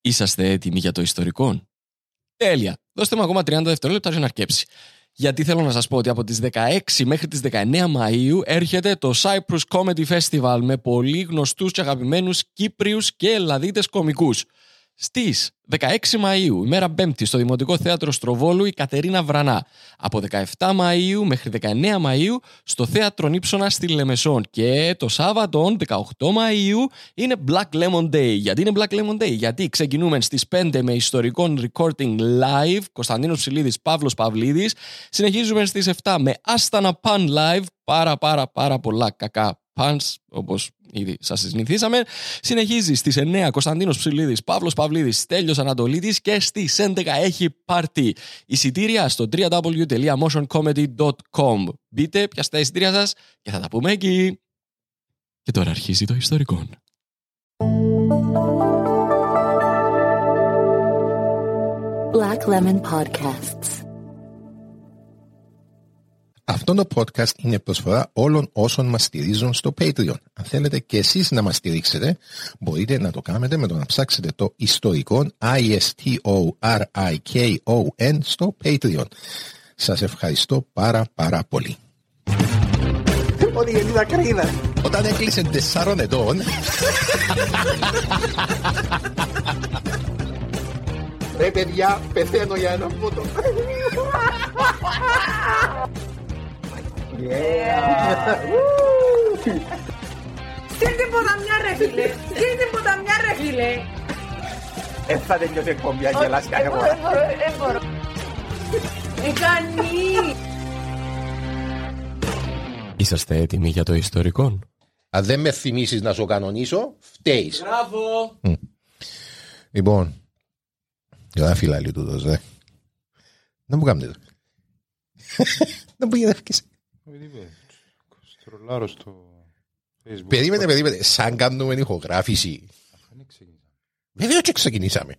Είσαστε έτοιμοι για το ιστορικό? Τέλεια. Δώστε μου ακόμα 30 δευτερόλεπτα για να αρκέψει. Γιατί θέλω να σας πω ότι από τις 16 μέχρι τις 19 Μαΐου έρχεται το Cyprus Comedy Festival με πολύ γνωστούς και αγαπημένους Κύπριους και Ελλαδίτες κομικούς. Στις 16 Μαΐου, ημέρα Πέμπτη, στο Δημοτικό Θέατρο Στροβόλου, η Κατερίνα Βρανά. Από 17 Μαΐου μέχρι 19 Μαΐου στο Θέατρο Νύψωνα στη Λεμεσόν. Και το Σάββατο, 18 Μαΐου, είναι Black Lemon Day. Γιατί είναι Black Lemon Day? Γιατί ξεκινούμε στις 5 με ιστορικό recording live, Κωνσταντίνος Ψηλίδης, Παύλος Παυλίδης. Συνεχίζουμε στις 7 με Άστανα Pan live, πάρα πολλά κακά pans, όπως ήδη σας συνηθίσαμε. Συνεχίζει στις 9 Κωνσταντίνος Ψηλίδης, Παύλος Παυλίδης, Στέλιος Ανατολίτης και στις 11 έχει πάρτι. Εισιτήρια στο www.motioncomedy.com. Μπείτε, πιάστε τα εισιτήρια σας και θα τα πούμε εκεί. Και τώρα αρχίζει το ιστορικό. Black Lemon Podcasts. Αυτό το podcast είναι προσφορά όλων όσων μας στηρίζουν στο Patreon. Αν θέλετε και εσείς να μας στηρίξετε, μπορείτε να το κάνετε με το να ψάξετε το ιστορικό ISTORIKON στο Patreon. Σας ευχαριστώ πάρα πολύ. Ότι η Ελίδα κρύδα. Όταν έκλεισε 4 ετών... Ρε παιδιά, πεθαίνω για ένα φώτο. Στείλτε ποταμιά ρε φίλε. Στείλτε ποταμιά ρε φίλε. Θα τελειώσει η εκπομπή, αγγελάς κάθε φορά. Δεν μπορώ. Κάνει. Είσαστε έτοιμοι για το ιστορικό? Αν δεν με θυμίσεις να σου κανονίσω, φταίεις. Μπράβο! Λοιπόν, γράφει λαλή τούτος, δε. Να μου κάνετε. Να μου γυρεύκεις. Στρολάρω στο Facebook. Περίμενε. Σαν κάνουμε ηχογράφηση. Βέβαια και ξεκινήσαμε.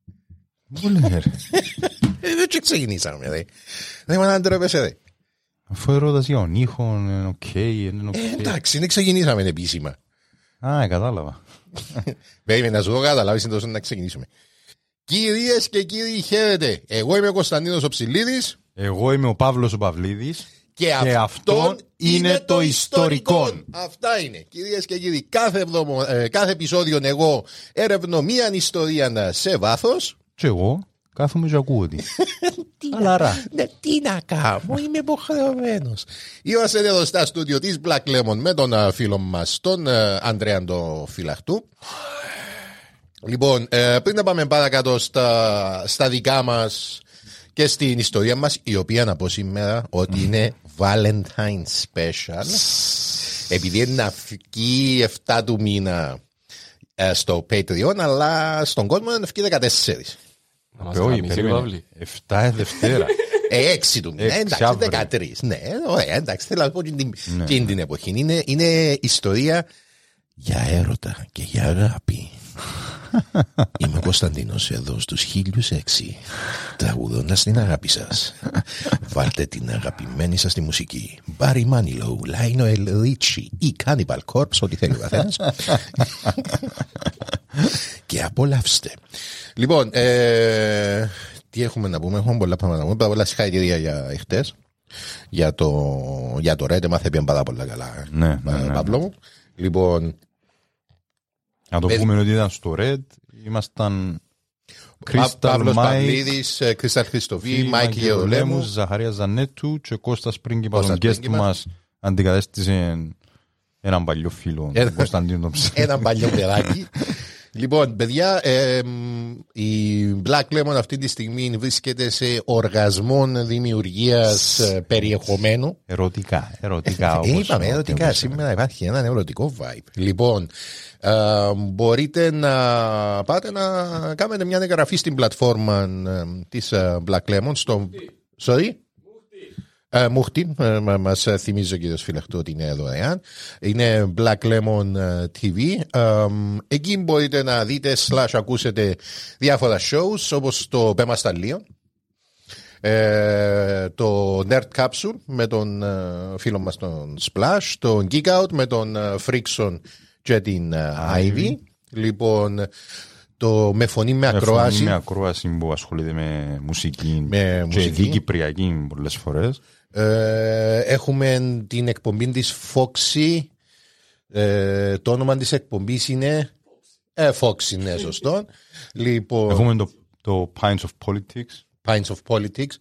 Βέβαια και ξεκινήσαμε. Δεν με αντρέπεσαι δε. Αφού ερώτας για τον ήχο είναι οκ, είναι οκ. Εντάξει, δεν ξεκινήσαμε επίσημα. Α, κατάλαβα. Περίμενε να σου δω καταλάβεις τόσο να ξεκινήσουμε. Κυρίες και κύριοι, χαίρετε. Εγώ είμαι ο Κωνσταντίνος ο Ψηλίδης. Εγώ είμαι ο Παύλος ο Παυλίδης. Και αυτό είναι το ιστορικό. Αυτά είναι. Κυρίες και κύριοι, κάθε επεισόδιο εγώ έρευνω μία ιστορία σε βάθος. Και εγώ κάθομαι και ακούω τι. Αλάρα. Ναι, τι να κάνω, είμαι υποχρεωμένος. Είμαστε εδώ στα στούντιο της Black Lemon με τον φίλο μας, τον Ανδρέα τον Φυλαχτού. Λοιπόν, πριν να πάμε παρακάτω στα δικά μας και στην ιστορία μας, η οποία να πω σήμερα ότι είναι Valentine Special, επειδή είναι να βγει 7 του μήνα στο Patreon, αλλά στον κόσμο είναι να βγει 14. Όχι, περίμενε. 7 Δευτέρα. 6 του μήνα, εντάξει, 13. Ναι, ωραία, εντάξει, θέλω να πω και την εποχή. Είναι ιστορία για έρωτα και για αγάπη. Είμαι ο Κωνσταντίνος εδώ στους 1006, τραγουδώντας την αγάπη σας. Βάλτε την αγαπημένη σας τη μουσική, Barry Manilow, Lionel Richie ή Cannibal Corpse, ό,τι θέλει ο καθένας, και απολαύστε. Λοιπόν, τι έχουμε να πούμε? Έχουμε πολλά πράγματα να πούμε. Πολλά συγχαρητήρια για εχθές, για το Red, έμαθε πιαν πάρα πολλά καλά. Ναι, Παύλο μου. Λοιπόν, να το πούμε ότι ήταν στο Red, ήμασταν Παύλος Παυλίδης, Κρίσταλ Χριστοφή, Μάικ Γεωλέμου, Ζαχαρία Ζανέτου και Κώστας Πρίγκιπα. Τον guest μας αντικατέστησε έναν παλιό φίλο, τον Κωνσταντίνο Ψηλίδη. Έναν παλιό παιδάκι. Λοιπόν, παιδιά, η Black Lemon αυτή τη στιγμή βρίσκεται σε οργασμό δημιουργίας περιεχομένου. Ερωτικά. Είπαμε ερωτικά, σήμερα υπάρχει ένα ερωτικό vibe. Λοιπόν, μπορείτε να πάτε να κάνετε μια εγγραφή στην πλατφόρμα της Black Lemon στο... Sorry? Μούχτη, μας θυμίζει ο κύριος Φυλαχτού ότι είναι δωρεάν. Είναι Black Lemon TV. Εκεί μπορείτε να δείτε / ακούσετε διάφορα shows όπως το Πέμα στα Λίο, το Nerd Capsule με τον φίλο μας τον Splash, το Geek Out με τον Frickson και την Ivy. Λοιπόν, Το με φωνή με ακρόαση. Με ακρόαση που ασχολείται με μουσική Με και μουσική. κυπριακή πολλές φορές. Έχουμε την εκπομπή της Foxy. Το όνομα της εκπομπής είναι Foxy, ναι, σωστό. Λοιπόν, Έχουμε το Pints of Politics. Pints of Politics.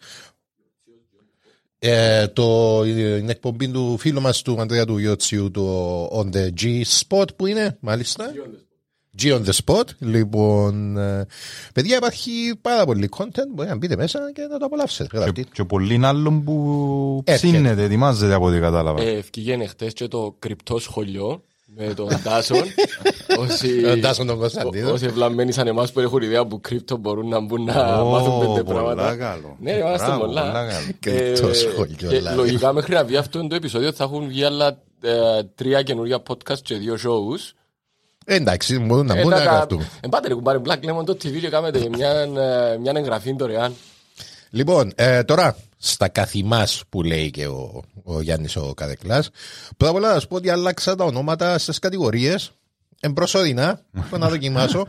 Είναι εκπομπή του φίλου μας του Ανδρέα του Γιώτσιου, το On the G-Spot που είναι, μάλιστα. G on the spot. Λοιπόν, παιδιά, υπάρχει πάρα πολύ content. Μπορεί να μπείτε μέσα και να το απολαύσετε. Και πολλοί άλλων που Έρχεται. ψήνεται, ετοιμάζεται από ό,τι κατάλαβα. Ευκήγαινε χτες και το κρυπτό σχολείο με τον Τάσον. Τάσον τον Κωνσταντίνο. Όσοι ευλαμμένοι σαν εμάς που έχουν ιδέα που κρυπτο μπορούν να μπουν να μάθουν 5 πράγματα. Πολλά καλό. Ναι, είμαστε Μπράβο, πολλά. καλό. Κρυπτό σχολείο, Και δηλαδή. λογικά μέχρι να βγει αυτό το επεισόδιο θα έχουν βγει άλλα 3 καινούργια podcast και 2 shows. Εντάξει, μπορούν να μπουν να γραφτούν. Πάτε ρε κουμπάρε Black Lemon το TV και κάνετε μια εγγραφή δωρεάν. Λοιπόν, τώρα στα καθημάς που λέει και ο Γιάννης ο Καδεκλάς, πρώτα απ' όλα να σου πω ότι άλλαξα τα ονόματα στις κατηγορίες εμπροσωρινά, που να δοκιμάσω.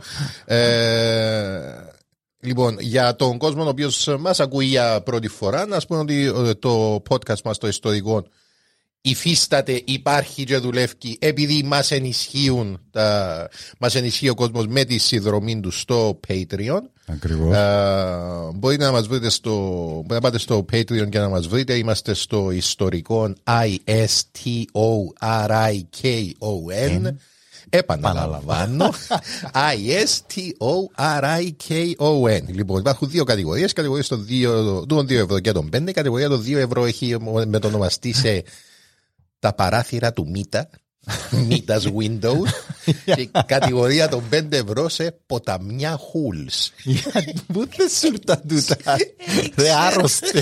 Λοιπόν, για τον κόσμο ο οποίος μας ακούει για πρώτη φορά, να σου πω ότι το podcast μας το ιστορικό υφίσταται, υπάρχει και δουλεύει επειδή μας ενισχύει ο κόσμος με τη συνδρομή του στο Patreon. Ακριβώς. Μπορείτε να μας βρείτε μπορείτε να πάτε στο Patreon και να μας βρείτε. Είμαστε στο ιστορικό ISTORIKON. Επαναλαμβάνω. ISTORIKON. Λοιπόν, υπάρχουν 2 κατηγορίες. Κατηγορίες των 2 ευρώ και των 5. Κατηγορία των 2 ευρώ έχει μετονομαστεί σε τα παράθυρα του Μίτα. Μίτας Windows. Και η κατηγορία των 5 ευρώ σε ποταμιά Χούλς. Πού δεν σου ήρθαν τούτα. Ρε άρρωστε.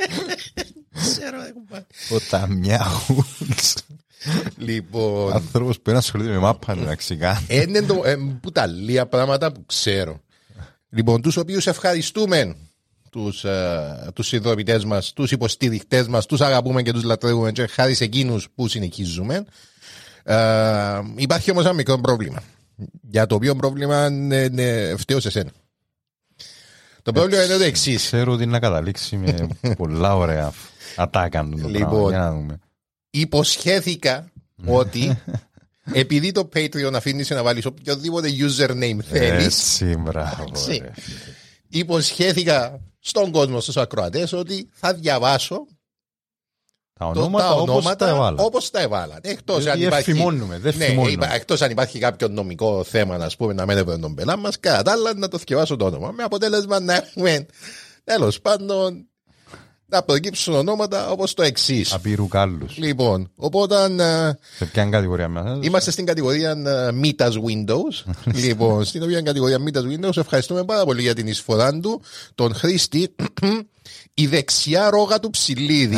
Ποταμιά Χούλς. Λοιπόν, Άνθρωπος που είναι ασχολείται με μάπα μεταξικά. είναι που τα λίγα πράγματα που ξέρω. Λοιπόν, τους οποίους ευχαριστούμε, τους συνδρομητές μας, τους υποστηριχτές μας, τους αγαπούμε και τους λατρεύουμε και χάρη σε εκείνους που συνεχίζουμε. Υπάρχει όμως ένα μικρό πρόβλημα, για το οποίο πρόβλημα είναι φταίω σε σένα. Το πρόβλημα είναι το εξής. Ξέρω ότι να καταλήξει με πολλά ωραία ατάκαν το πράγμα. Λοιπόν, Για να δούμε. Υποσχέθηκα ότι επειδή το Patreon αφήνει να βάλεις οποιοδήποτε username θέλεις, Έτσι, μπράβο. Έτσι. ρε. υποσχέθηκα στον κόσμο, στους ακροατές, ότι θα διαβάσω Τα τα ονόματα όπως τα έβαλα. όπως τα έβαλα. Εκτός Δηλαδή, αν υπάρχει, εφημώνουμε, δεν ναι, φημώνουμε. εκτός αν υπάρχει κάποιο νομικό θέμα, να πούμε, να μένουμε τον πελά μας, κατά τα άλλα να το θυκευάσω το όνομα. Με αποτέλεσμα να έχουμε, τέλος πάντων, να προκύψουν ονόματα όπως το εξής. Απείρου κάλλους. Λοιπόν, οπότε Σε ποια κατηγορία μέσα? είμαστε στην κατηγορία Meetas Windows. Λοιπόν, στην οποία κατηγορία Meetas Windows ευχαριστούμε πάρα πολύ για την εισφορά του, τον χρήστη η δεξιά ρόγα του Ψηλίδη.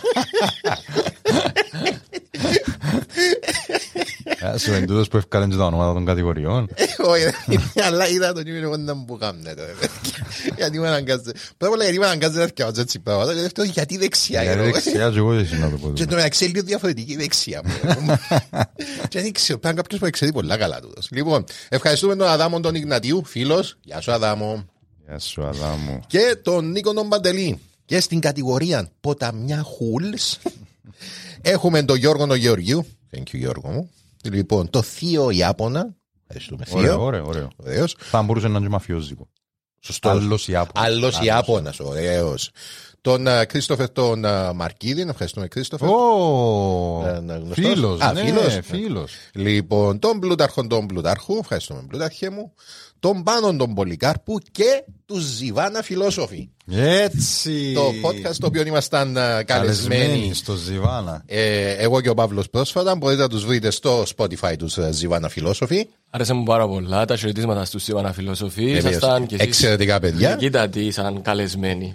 Σου είναι τούτος που ευκάλεν και τα ονόματα των κατηγοριών. Όχι, αλλά είδα τον ήμουν εγώ να μου κάνετε. Γιατί με αναγκάζεται. Πρώτα απ' όλα γιατί με αναγκάζεται να θυκευάζω έτσι πράγματα. Και δεύτερον, γιατί δεξιά. Γιατί δεξιά και εγώ εσύ να το πω. Και το μεταξύ είναι λίγο διαφορετική δεξιά. Και δεν ξέρω, πάνε κάποιος που εξαιρεί πολλά καλά τούτος. Λοιπόν, ευχαριστούμε τον Αδάμον τον Ιγνατίου, φίλος. Γεια σου Αδάμο. Γεια σου Αδάμου. Και τον Νίκο τον Παντελή. Και στην κατηγορία Ποταμιά Χούλς έχουμε τον Γιώργο τον Γεωργίου. Thank you Γιώργο μου. Λοιπόν, το Θείο Ιάπωνα. Ευχαριστούμε Θείο. Ωραίο. Ωραίος. Θα μπορούσε να είναι και μαφιόζικο. Σωστός. Άλλος Ιάπωνας. Άλλος Ιάπωνας. Ωραίος. Τον Κρίστοφερ τον Μαρκίδη. Ευχαριστούμε Κρίστοφερ. Γνωστός. Φίλος. Α, Ναι, φίλος. φίλος. Λοιπόν, τον Πλούταρχον τον Πλουτάρχου. Ευχαριστούμε Πλούταρχε μου. Τον Πάνον τον Πολυκάρπου και του Ζιβάνα Φιλόσοφοι. Έτσι. Το podcast το οποίο ήμασταν καλεσμένοι. στο Ζιβάνα. Εγώ και ο Παύλος πρόσφατα. Μπορείτε να τους βρείτε στο Spotify τους Ζιβάνα Φιλόσοφοι. Άρεσε μου πάρα πολλά τα χαιρετίσματα στους Ιωάννα Φιλοσοφή. Ήσασταν και εσείς Εξαιρετικά παιδιά. γλυκύτατοι σαν καλεσμένοι.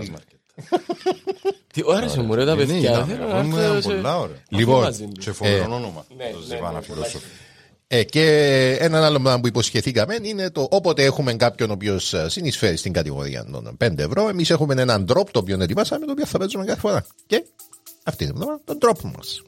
Τι άρεσε μου ρε τα παιδιά. θέλω να έρθω σε- Πολλά ωραία. Λοιπόν, μαζί μου. Και φοβερό όνομα. Ναι, Το ναι, Ζιβάνα ναι, Φιλόσοφη. Και έναν άλλο πράγμα που υποσχεθήκαμε είναι το όποτε έχουμε κάποιον ο οποίος συνεισφέρει στην κατηγορία των 5 ευρώ, εμείς έχουμε έναν drop το οποίο ετοιμάσαμε, το οποίο θα παίζουμε κάθε φορά. Και αυτή είναι το drop μας.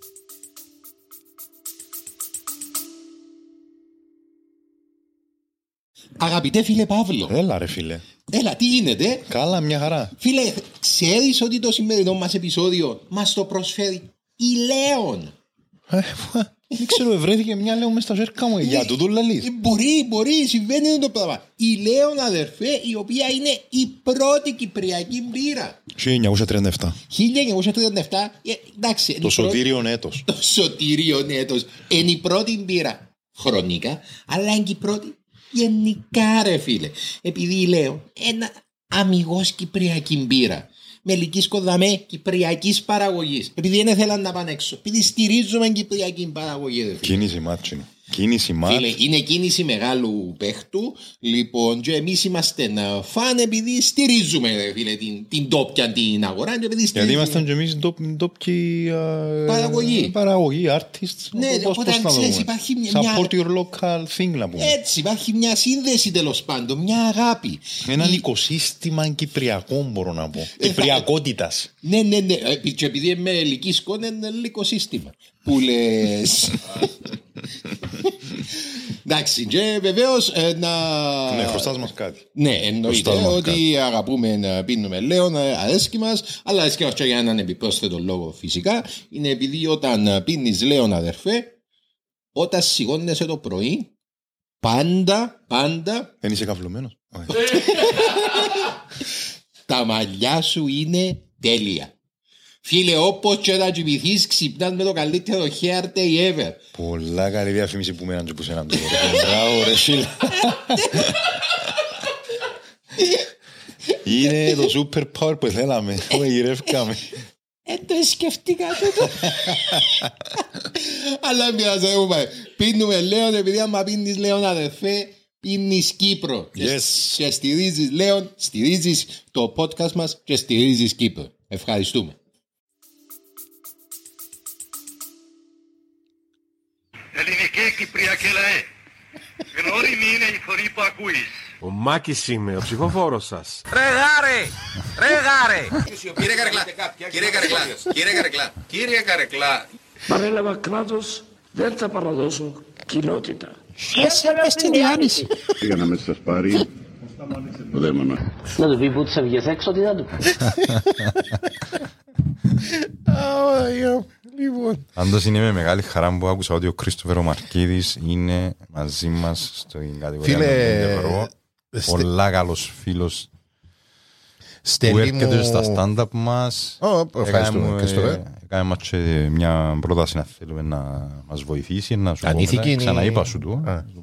Αγαπητέ φίλε Παύλο. Έλα ρε φίλε. Έλα, τι γίνεται? Καλά, μια χαρά. Φίλε, ξέρεις ότι το σημερινό μας επεισόδιο μας το προσφέρει η Λέων? Δεν ξέρω, βρέθηκε μια Λέων μες στα ζέρκα μου. Για τούτο λαλείς. Μπορεί, συμβαίνει το πράγμα. Η Λέων, αδερφέ, η οποία είναι η πρώτη κυπριακή μπύρα. 1937. 1937, εντάξει. Το σωτήριον έτος. Το σωτήριον έτος. Είναι η πρώτη μπύρα χρονικά, αλλά είναι και η πρώτη γενικά, ρε φίλε. Επειδή η Λέων ένα αμιγώς κυπριακή μπύρα. Μελικής κοδαμέ κυπριακής παραγωγής. Επειδή δεν θέλαν να πάνε έξω. Επειδή στηρίζουμε κυπριακή παραγωγή. Κίνηση μάτσινο. Κίνηση μάτς. Φίλε, είναι κίνηση μεγάλου παίχτου. Λοιπόν, και εμείς είμαστε φαν επειδή στηρίζουμε, φίλε, την τόπια την αγορά. Γιατί ήμασταν και εμείς τόπιοι παραγωγή, artists. Ναι, οπότε ξέρεις, υπάρχει support your local thing, να πούμε. Έτσι, υπάρχει μια σύνδεση τέλος πάντων, μια αγάπη. Έναν οικοσύστημα κυπριακό, μπορώ να πω. Κυπριακότητας. Ναι. Και επειδή είμαι ελική σκόνη, είναι οικοσύστημα. Που λες. Εντάξει, και βεβαίως να... Ναι, χρωστάς μας κάτι. Ναι, εννοείται ότι αγαπούμε να πίνουμε Λέων, αρέσκει μας, αλλά αρέσκει μας και για έναν επιπρόσθετο λόγο φυσικά. Είναι επειδή όταν πίνεις Λέων, αδερφέ, όταν σηκώνεσαι το πρωί, πάντα... Δεν είσαι καυλωμένος. Τα μαλλιά σου είναι τέλεια. Φίλε, όπως και να κοιμηθείς, ξυπνάς με το καλύτερο hair day ever. Πολλά καλή διαφήμιση που μέναν και που σέναν τώρα. Μπράβο ρε φίλε. Είναι το super power που θέλαμε. Το γυρεύκαμε. Το σκεφτήκα τούτο. Αλλά μοιάζουμε. Πίνουμε Λέων, επειδή άμα πίνεις Λέων, αδερφέ, πίνεις Κύπρο. Και στηρίζεις Λέων, στηρίζεις το podcast μας και στηρίζεις Κύπρο. Ευχαριστούμε. Ελληνική Κυπριακή λαέ. Γνώριμη είναι η φωνή που ακούεις. Ο Μάκης είμαι, ο ψηφοφόρος σας. Ρε γάρε! Κύριε Καρεκλά. Παρέλαβα κράτος, δεν θα παραδώσω κοινότητα. Στην διάνυση. Για να με σας πάρει ο δαίμονα. Να του πει που τις έβγες έξω, τι θα του πει. Πάντως είναι με μεγάλη χαρά που άκουσα ότι ο Κρίστοφερ Μαρκίδης είναι μαζί μας στην κατηγορία των 5 ευρώ. Πολλά καλός φίλος που έρχεται στα stand-up μας. Έκαμε μας και μια πρόταση να θέλουμε να μας βοηθήσει, να σου πω, ξαναείπα σου του.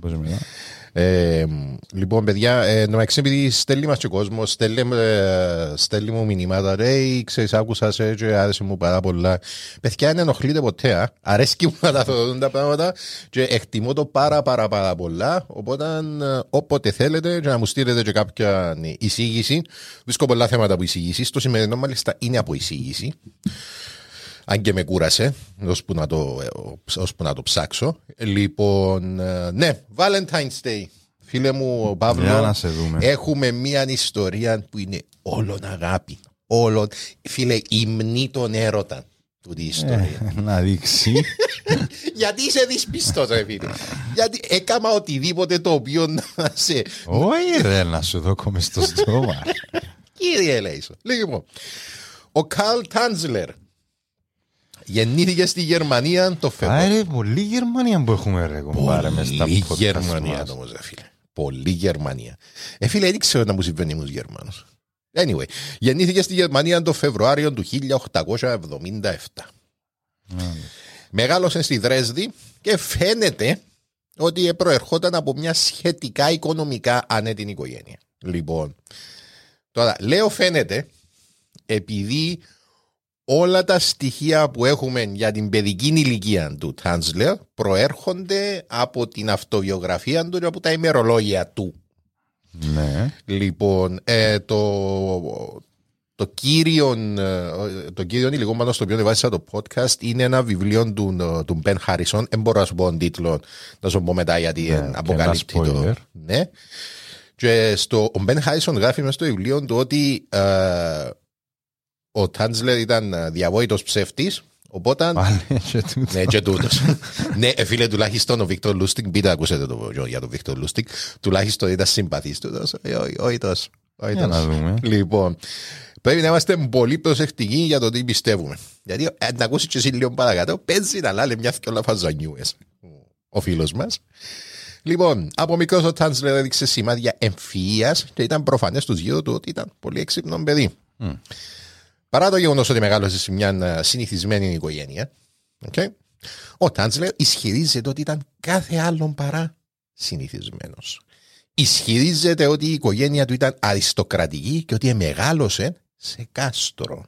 Λοιπόν, παιδιά, να επειδή στέλνει μας και ο κόσμος, στέλνει μου μηνύματα, ρε, ξέρεις, άκουσα σε και άρεσε μου πάρα πολλά. Παιδιά, δεν ενοχλείτε ποτέ, αρέσκει μου να τα θεωρούν τα πράγματα και εκτιμώ το πάρα πολλά, οπότε όποτε θέλετε και να μου στείλετε και κάποια εισήγηση, βρίσκω πολλά θέματα από εισήγηση, το σημερινό μάλιστα είναι από εισήγηση. Αν και με κούρασε, ώσπου να το ψάξω. Λοιπόν, ναι, Valentine's Day. Φίλε μου, Παύλο, έχουμε μια ιστορία που είναι όλον αγάπη. Όλον, φίλε, υμνή τον έρωτα. Τούτη η ιστορία. Να δείξει. Γιατί είσαι δυσπιστός, ρε φίλε. Γιατί έκαμα οτιδήποτε το οποίο να σε... Όχι ρε, να σου δώκω μες στο στόμα. Κύριε Λέισο. Λοιπόν, ο Καρλ Τάντσλερ γεννήθηκε στη Γερμανία το Φεβρουάριο. Άρα πολύ Γερμανία που έχουμε ρε κομπάρε μες στα podcast. Πολύ Γερμανία όμως ρε φίλε. Πολύ Γερμανία. Φίλε, δεν ξέρω να μου συμβαίνει ήμουν Γερμανός. Anyway, γεννήθηκε στη Γερμανία το Φεβρουάριο του 1877. Μεγάλωσε στη Δρέσδη και φαίνεται ότι προερχόταν από μια σχετικά οικονομικά ανέτεινη οικογένεια. Λοιπόν, τώρα λέω φαίνεται επειδή όλα τα στοιχεία που έχουμε για την παιδική ηλικία του Τάντσλερ προέρχονται από την αυτοβιογραφία του και από τα ημερολόγια του. Ναι. Λοιπόν, το κύριο υλικό πάνω στο οποίο βάζησα το podcast είναι ένα βιβλίο του Ben Harrison. Δεν μπορώ να σου πω τον τίτλο, να σου πω μετά γιατί αποκαλύπτει το. Ναι. Και ο Ben Harrison γράφει μέσα στο βιβλίο του ότι ο Τάντσλερ ήταν διαβόητος ψεύτης, Οπότε. Ναι, και τούτος. Ναι, φίλε, τουλάχιστον ο Βίκτορ Λούστινγκ, πείτε, ακούσετε το για τον Βίκτορ Λούστινγκ, τουλάχιστον ήταν συμπαθής του. Όχι τόσο. Λοιπόν, πρέπει να είμαστε πολύ προσεκτικοί για το τι πιστεύουμε. Γιατί να ακούσει και εσύ λίγο παρακάτω, παίζει να λέει μια θκιόλα φαζανιούες ο φίλος μας. Λοιπόν, από μικρός ο Τάνσλερ έδειξε σημάδια εμφυΐας και ήταν προφανές στους γύρω του ότι ήταν πολύ έξυπνο παιδί. Παρά το γεγονός ότι μεγάλωσε σε μια συνηθισμένη οικογένεια, ο Τάνσλερ ισχυρίζεται ότι ήταν κάθε άλλον παρά συνηθισμένος. Ισχυρίζεται ότι η οικογένεια του ήταν αριστοκρατική και ότι μεγάλωσε σε κάστρο.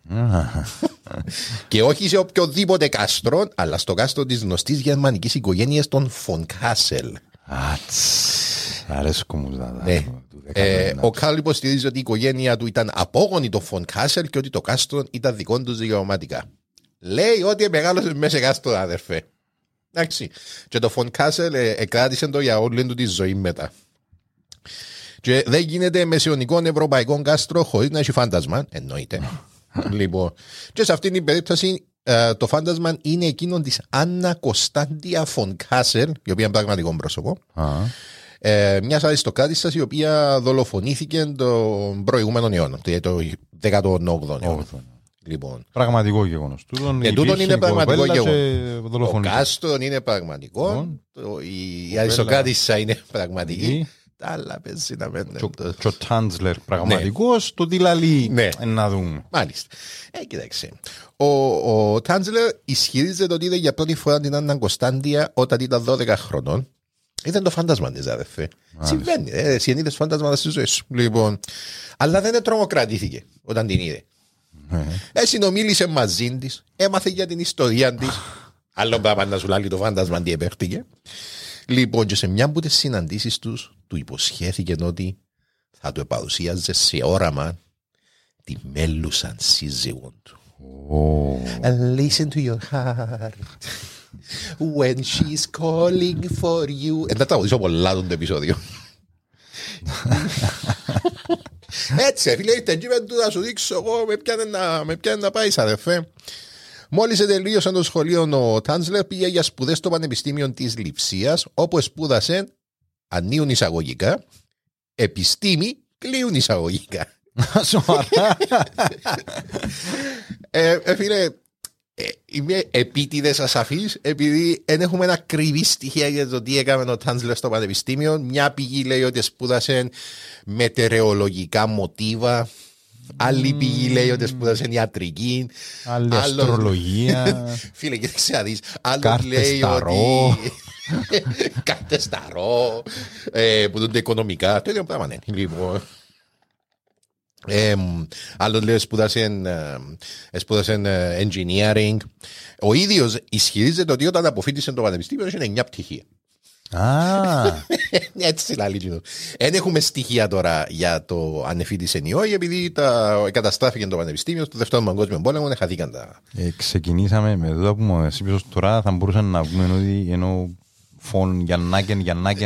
Και όχι σε οποιοδήποτε κάστρο, αλλά στο κάστρο της γνωστής γερμανικής οικογένειας των Φον Κάσελ. Αρέσκω μου. Ο Καρλ υποστηρίζει ότι η οικογένεια του ήταν απόγονη των Φον Κάσελ και ότι το κάστρο ήταν δικό του δικαιωματικά. Λέει ότι μεγάλωσε μέσα σε κάστρο, αδερφέ. Εντάξει. Και το Φον Κάσελ κράτησε το για όλη του τη ζωή μετά. Και δεν γίνεται μεσαιωνικό ευρωπαϊκό κάστρο χωρίς να έχει φάντασμα. Εννοείται. Λοιπόν, και σε αυτήν την περίπτωση το φάντασμα είναι εκείνο της Άννα Κωνσταντία Φον Κάσελ, η οποία είναι πραγματικό πρόσωπο. Μια αριστοκράτησσα η οποία δολοφονήθηκε τον προηγούμενο αιώνα, το 18ο αιώνα. Λοιπόν. Πραγματικό γεγονός. Τούτον είναι πραγματικό γεγονός. Το κάστρο είναι πραγματικό. Η αριστοκράτησσα είναι πραγματική. Τα άλλα παίζει να μένουν. Και ο Τάνσλερ πραγματικός, το τι λαλεί να δούμε. Μάλιστα. Κοίταξε. Ο Τάνσλερ ισχυρίζεται ότι είδε για πρώτη φορά την Άννα Κωνσταντία όταν ήταν 12 χρονών. Ήταν το φάντασμα της, αδερφέ. Συμβαίνει. Εσύ είδες φάντασμα στη ζωή σου. Λοιπόν, αλλά δεν τρομοκρατήθηκε όταν την είδε. Συνομίλησε μαζί της, έμαθε για την ιστορία της. Άλλο πράγμα να σου λέει το φάντασμα τι επέχτηκε. Λοιπόν, και σε μια από τις συναντήσεις τους, του υποσχέθηκε ότι θα του παρουσίαζε σε όραμα τη μέλουσαν σύζυγον του. Listen to your heart when she's calling for you. Δεν θα τραγουδήσω πολλά το επεισόδιο. Έτσι, φίλε, ήρθε εκεί με του να σου δείξω εγώ με πιάνε να πάει, αδερφέ. Μόλις τελείωσε το σχολείο, ο Τάνσλερ πήγε για σπουδές στο Πανεπιστήμιο της Λειψίας, όπου σπούδασε, ανοίγουν εισαγωγικά, επιστήμη, κλείουν εισαγωγικά. Σοβαρά. Φίλε, είμαι επίτηδες ασαφής, επειδή δεν έχουμε ένα ακριβή στοιχεία για το τι έκανε ο Τάνσλερ στο Πανεπιστήμιο. Μια πηγή λέει ότι σπούδασε μετεωρολογικά μοτίβα. Άλλη πηγή λέει ότι σπούδασε ιατρική. Άλλη αστρολογία. Φίλε, και ξέρεις, άλλο λέει ότι κάρτες ταρό, που δίνονται οικονομικά. Το ίδιο πράγμα είναι. Λοιπόν, άλλο λέει σπούδασε engineering. Ο ίδιος ισχυρίζεται ότι όταν αποφύτησε το πανεπιστήμιο είχε 9 πτυχία. Έτσι λαλή. Δεν έχουμε στοιχεία τώρα για το αν εφήτησε ή όχι, επειδή καταστράφηκε το πανεπιστήμιο στο δεύτερο παγκόσμιο πόλεμο, χαθήκαν τα. Ξεκινήσαμε με εδώ που μου είπες τώρα, θα μπορούσαμε να πούμε ότι ενώ φων Γιαννάκεν.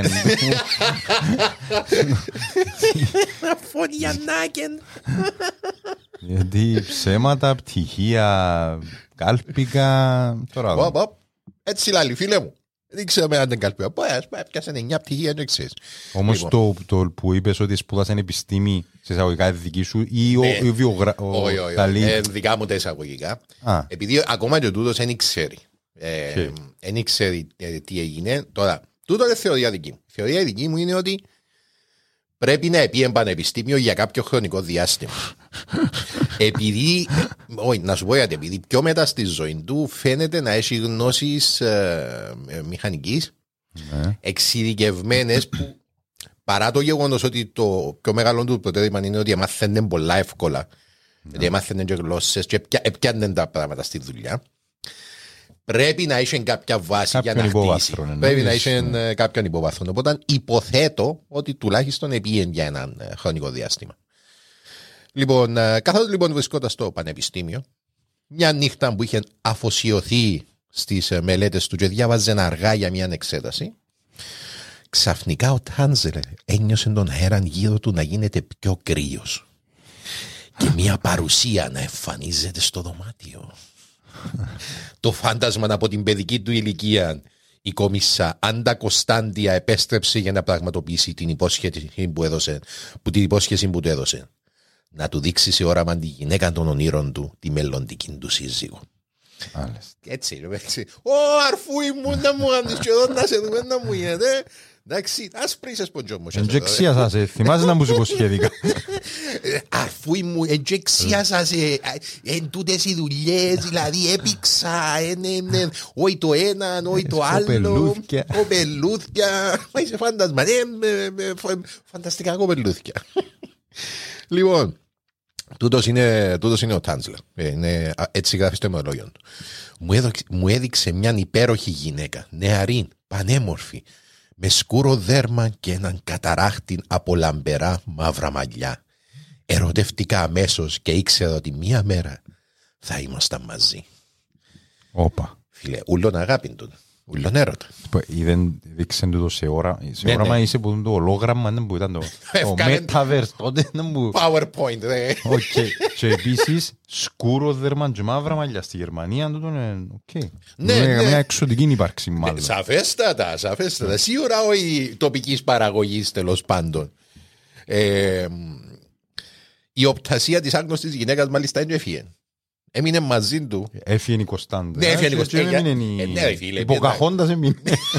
Φων Γιαννάκεν. Γιατί ψέματα, πτυχία, κάλπικα. Έτσι λαλή, φίλε μου. Δεν ξέραμε αν δεν καλπία. Πιάσανε 9 πτυχία, δεν ξέρεις. Όμως το που είπες ότι σπούδασαν επιστήμη σε εισαγωγικά δική σου ή ο βιογράφος. Όχι, δικά μου τα εισαγωγικά. Επειδή ακόμα και ο τούτος δεν ξέρει. Δεν ξέρει τι έγινε. Τώρα, τούτο είναι θεωρία δική μου. Η θεωρία δική μου είναι ότι πρέπει να πει πανεπιστήμιο για κάποιο χρονικό διάστημα. Επειδή, όχι, να σου πω γιατί, επειδή πιο μετά στη ζωή του φαίνεται να έχει γνώσεις μηχανικής εξειδικευμένες που παρά το γεγονός ότι το πιο μεγάλο του προτέρημα είναι ότι μάθαινε πολλά εύκολα, γιατί μάθαινε και γλώσσες και έπιανε τα πράγματα στη δουλειά. Πρέπει να είσαι κάποια βάση για να χτίσει. Πρέπει να είσαι κάποιον υπόβαθρο. Οπότε υποθέτω ότι τουλάχιστον επήγαινε για έναν χρονικό διάστημα. Λοιπόν, καθώς λοιπόν βρισκόταν στο πανεπιστήμιο, μια νύχτα που είχε αφοσιωθεί στις μελέτες του και διάβαζε αργά για μια εξέταση, ξαφνικά ο Τάνσλερ ένιωσε τον αέρα γύρω του να γίνεται πιο κρύος και μια παρουσία να εμφανίζεται στο δωμάτιο. Το φάντασμα από την παιδική του ηλικία. Η κομισά Άντα Κωνσταντία επέστρεψε για να πραγματοποιήσει την υπόσχεση που του έδωσε. Να του δείξει σε όραμα τη γυναίκα των ονείρων του, τη μελλοντική του σύζυγο. Έτσι. Ω, αρφούι μου, να μου κάνεις και εδώ να σε δούμε να μου γίνεται. Εντάξει, ας πρίσες ποντζό μου. Εντζεξία σε, θυμάσαι να μου σου υποσχέδικα. Αρφούι μου, εντζεξία σε, εν τούτες οι δουλειές, δηλαδή έπιξα, όχι το έναν, όχι το άλλο. Κοπελούθια. Είσαι φαντασμα, φανταστικά κοπελούθια. Λοιπόν, τούτος είναι ο Τάνσλερ. Έτσι γράφει στο ημερολόγιο του. Μου έδειξε μια υπέροχη γυναίκα, νεαρή, πανέμορφη, με σκούρο δέρμα και έναν καταράχτη από λαμπερά μαύρα μαλλιά. Ερωτεύτηκα αμέσως και ήξερα ότι μία μέρα θα ήμασταν μαζί. Όπα. Φίλε, ούλον αγάπη του. Ούλον έρωτα. Δεν δείξε το σε όραμα είσαι που το ολόγραμμα που ήταν το Metaverse τότε. PowerPoint. Και επίσης σκούρο δέρμα και μαύρα μαλλιά στη Γερμανία. Ναι, μια εξωτική ύπαρξη μάλλον. Σαφέστατα. Σίγουρα όχι τοπικής παραγωγής τέλος πάντων. Η οπτασία της άγνωστης γυναίκας μάλιστα είναι έφυγε. Έμεινε μαζί του. Έφυγε η Κωνσταντ. Ναι, έφυγε η Κωνσταντ. Η Ποκαχόντας έμεινε.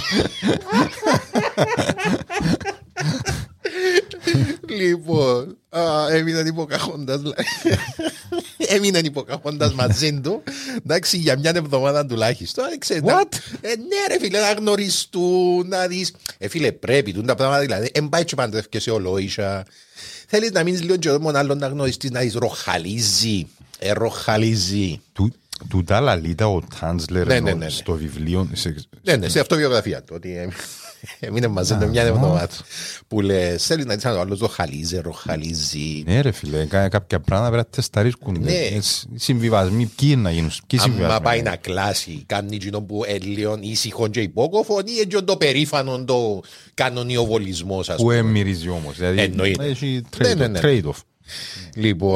Λοιπόν, έμειναν οι Ποκαχόντας. Έμειναν οι Ποκαχόντας μαζί του. Εντάξει, για μια εβδομάδα τουλάχιστον. What? Ναι ρε φίλε, να γνωριστούν, να δεις. Φίλε, πρέπει τα πράγματα δηλαδή. Εν πάει και παντρεύκεσαι ολόησα. Θέλεις να μείνεις λίγο και τον άλλον να γνωριστείς, να δεις ροχαλίζει. Ροχαλίζει. Τούτα λαλίτα ο Τάνσλερ στο βιβλίο. Ναι, σε αυτοβιογραφία του. Ότι έμεινε μαζί με μια εβδομάδα. Που λες, θέλεις να δεις αν ο άλλος ροχαλίζει. Ναι ρε φίλε, κάποια πράγματα πρέπει να τεσταρίσκουν. Συμβιβασμοί, ποιοι είναι να γίνουν. Αν πάει να κλάσει, κάνει εκείνο που έλειον ήσυχον και υπόκοφο ή έτσι το περήφανο το κανονιοβολισμός. Που εμμυρίζει όμως. Δηλαδή έχει trade-off. Λοιπόν...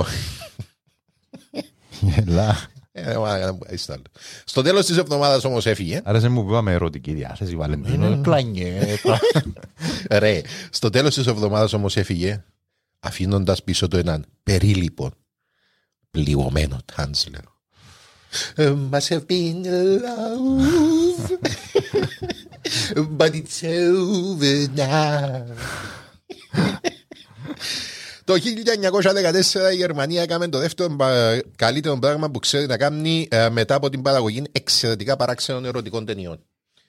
Γελά. Στο τέλος της εβδομάδας όμως έφυγε. Άρεσε μου που είπαμε ερωτική διάθεση Βαλεντίνο. Ρε, στο τέλος της εβδομάδας όμως έφυγε, αφήνοντας πίσω του έναν περίληπο, πληγωμένο Τάνσλερ. Must have been love, but it's over now. Το 1914 η Γερμανία έκαμε το δεύτερο καλύτερο πράγμα που ξέρει να κάνει μετά από την παραγωγή εξαιρετικά παράξενων ερωτικών ταινιών.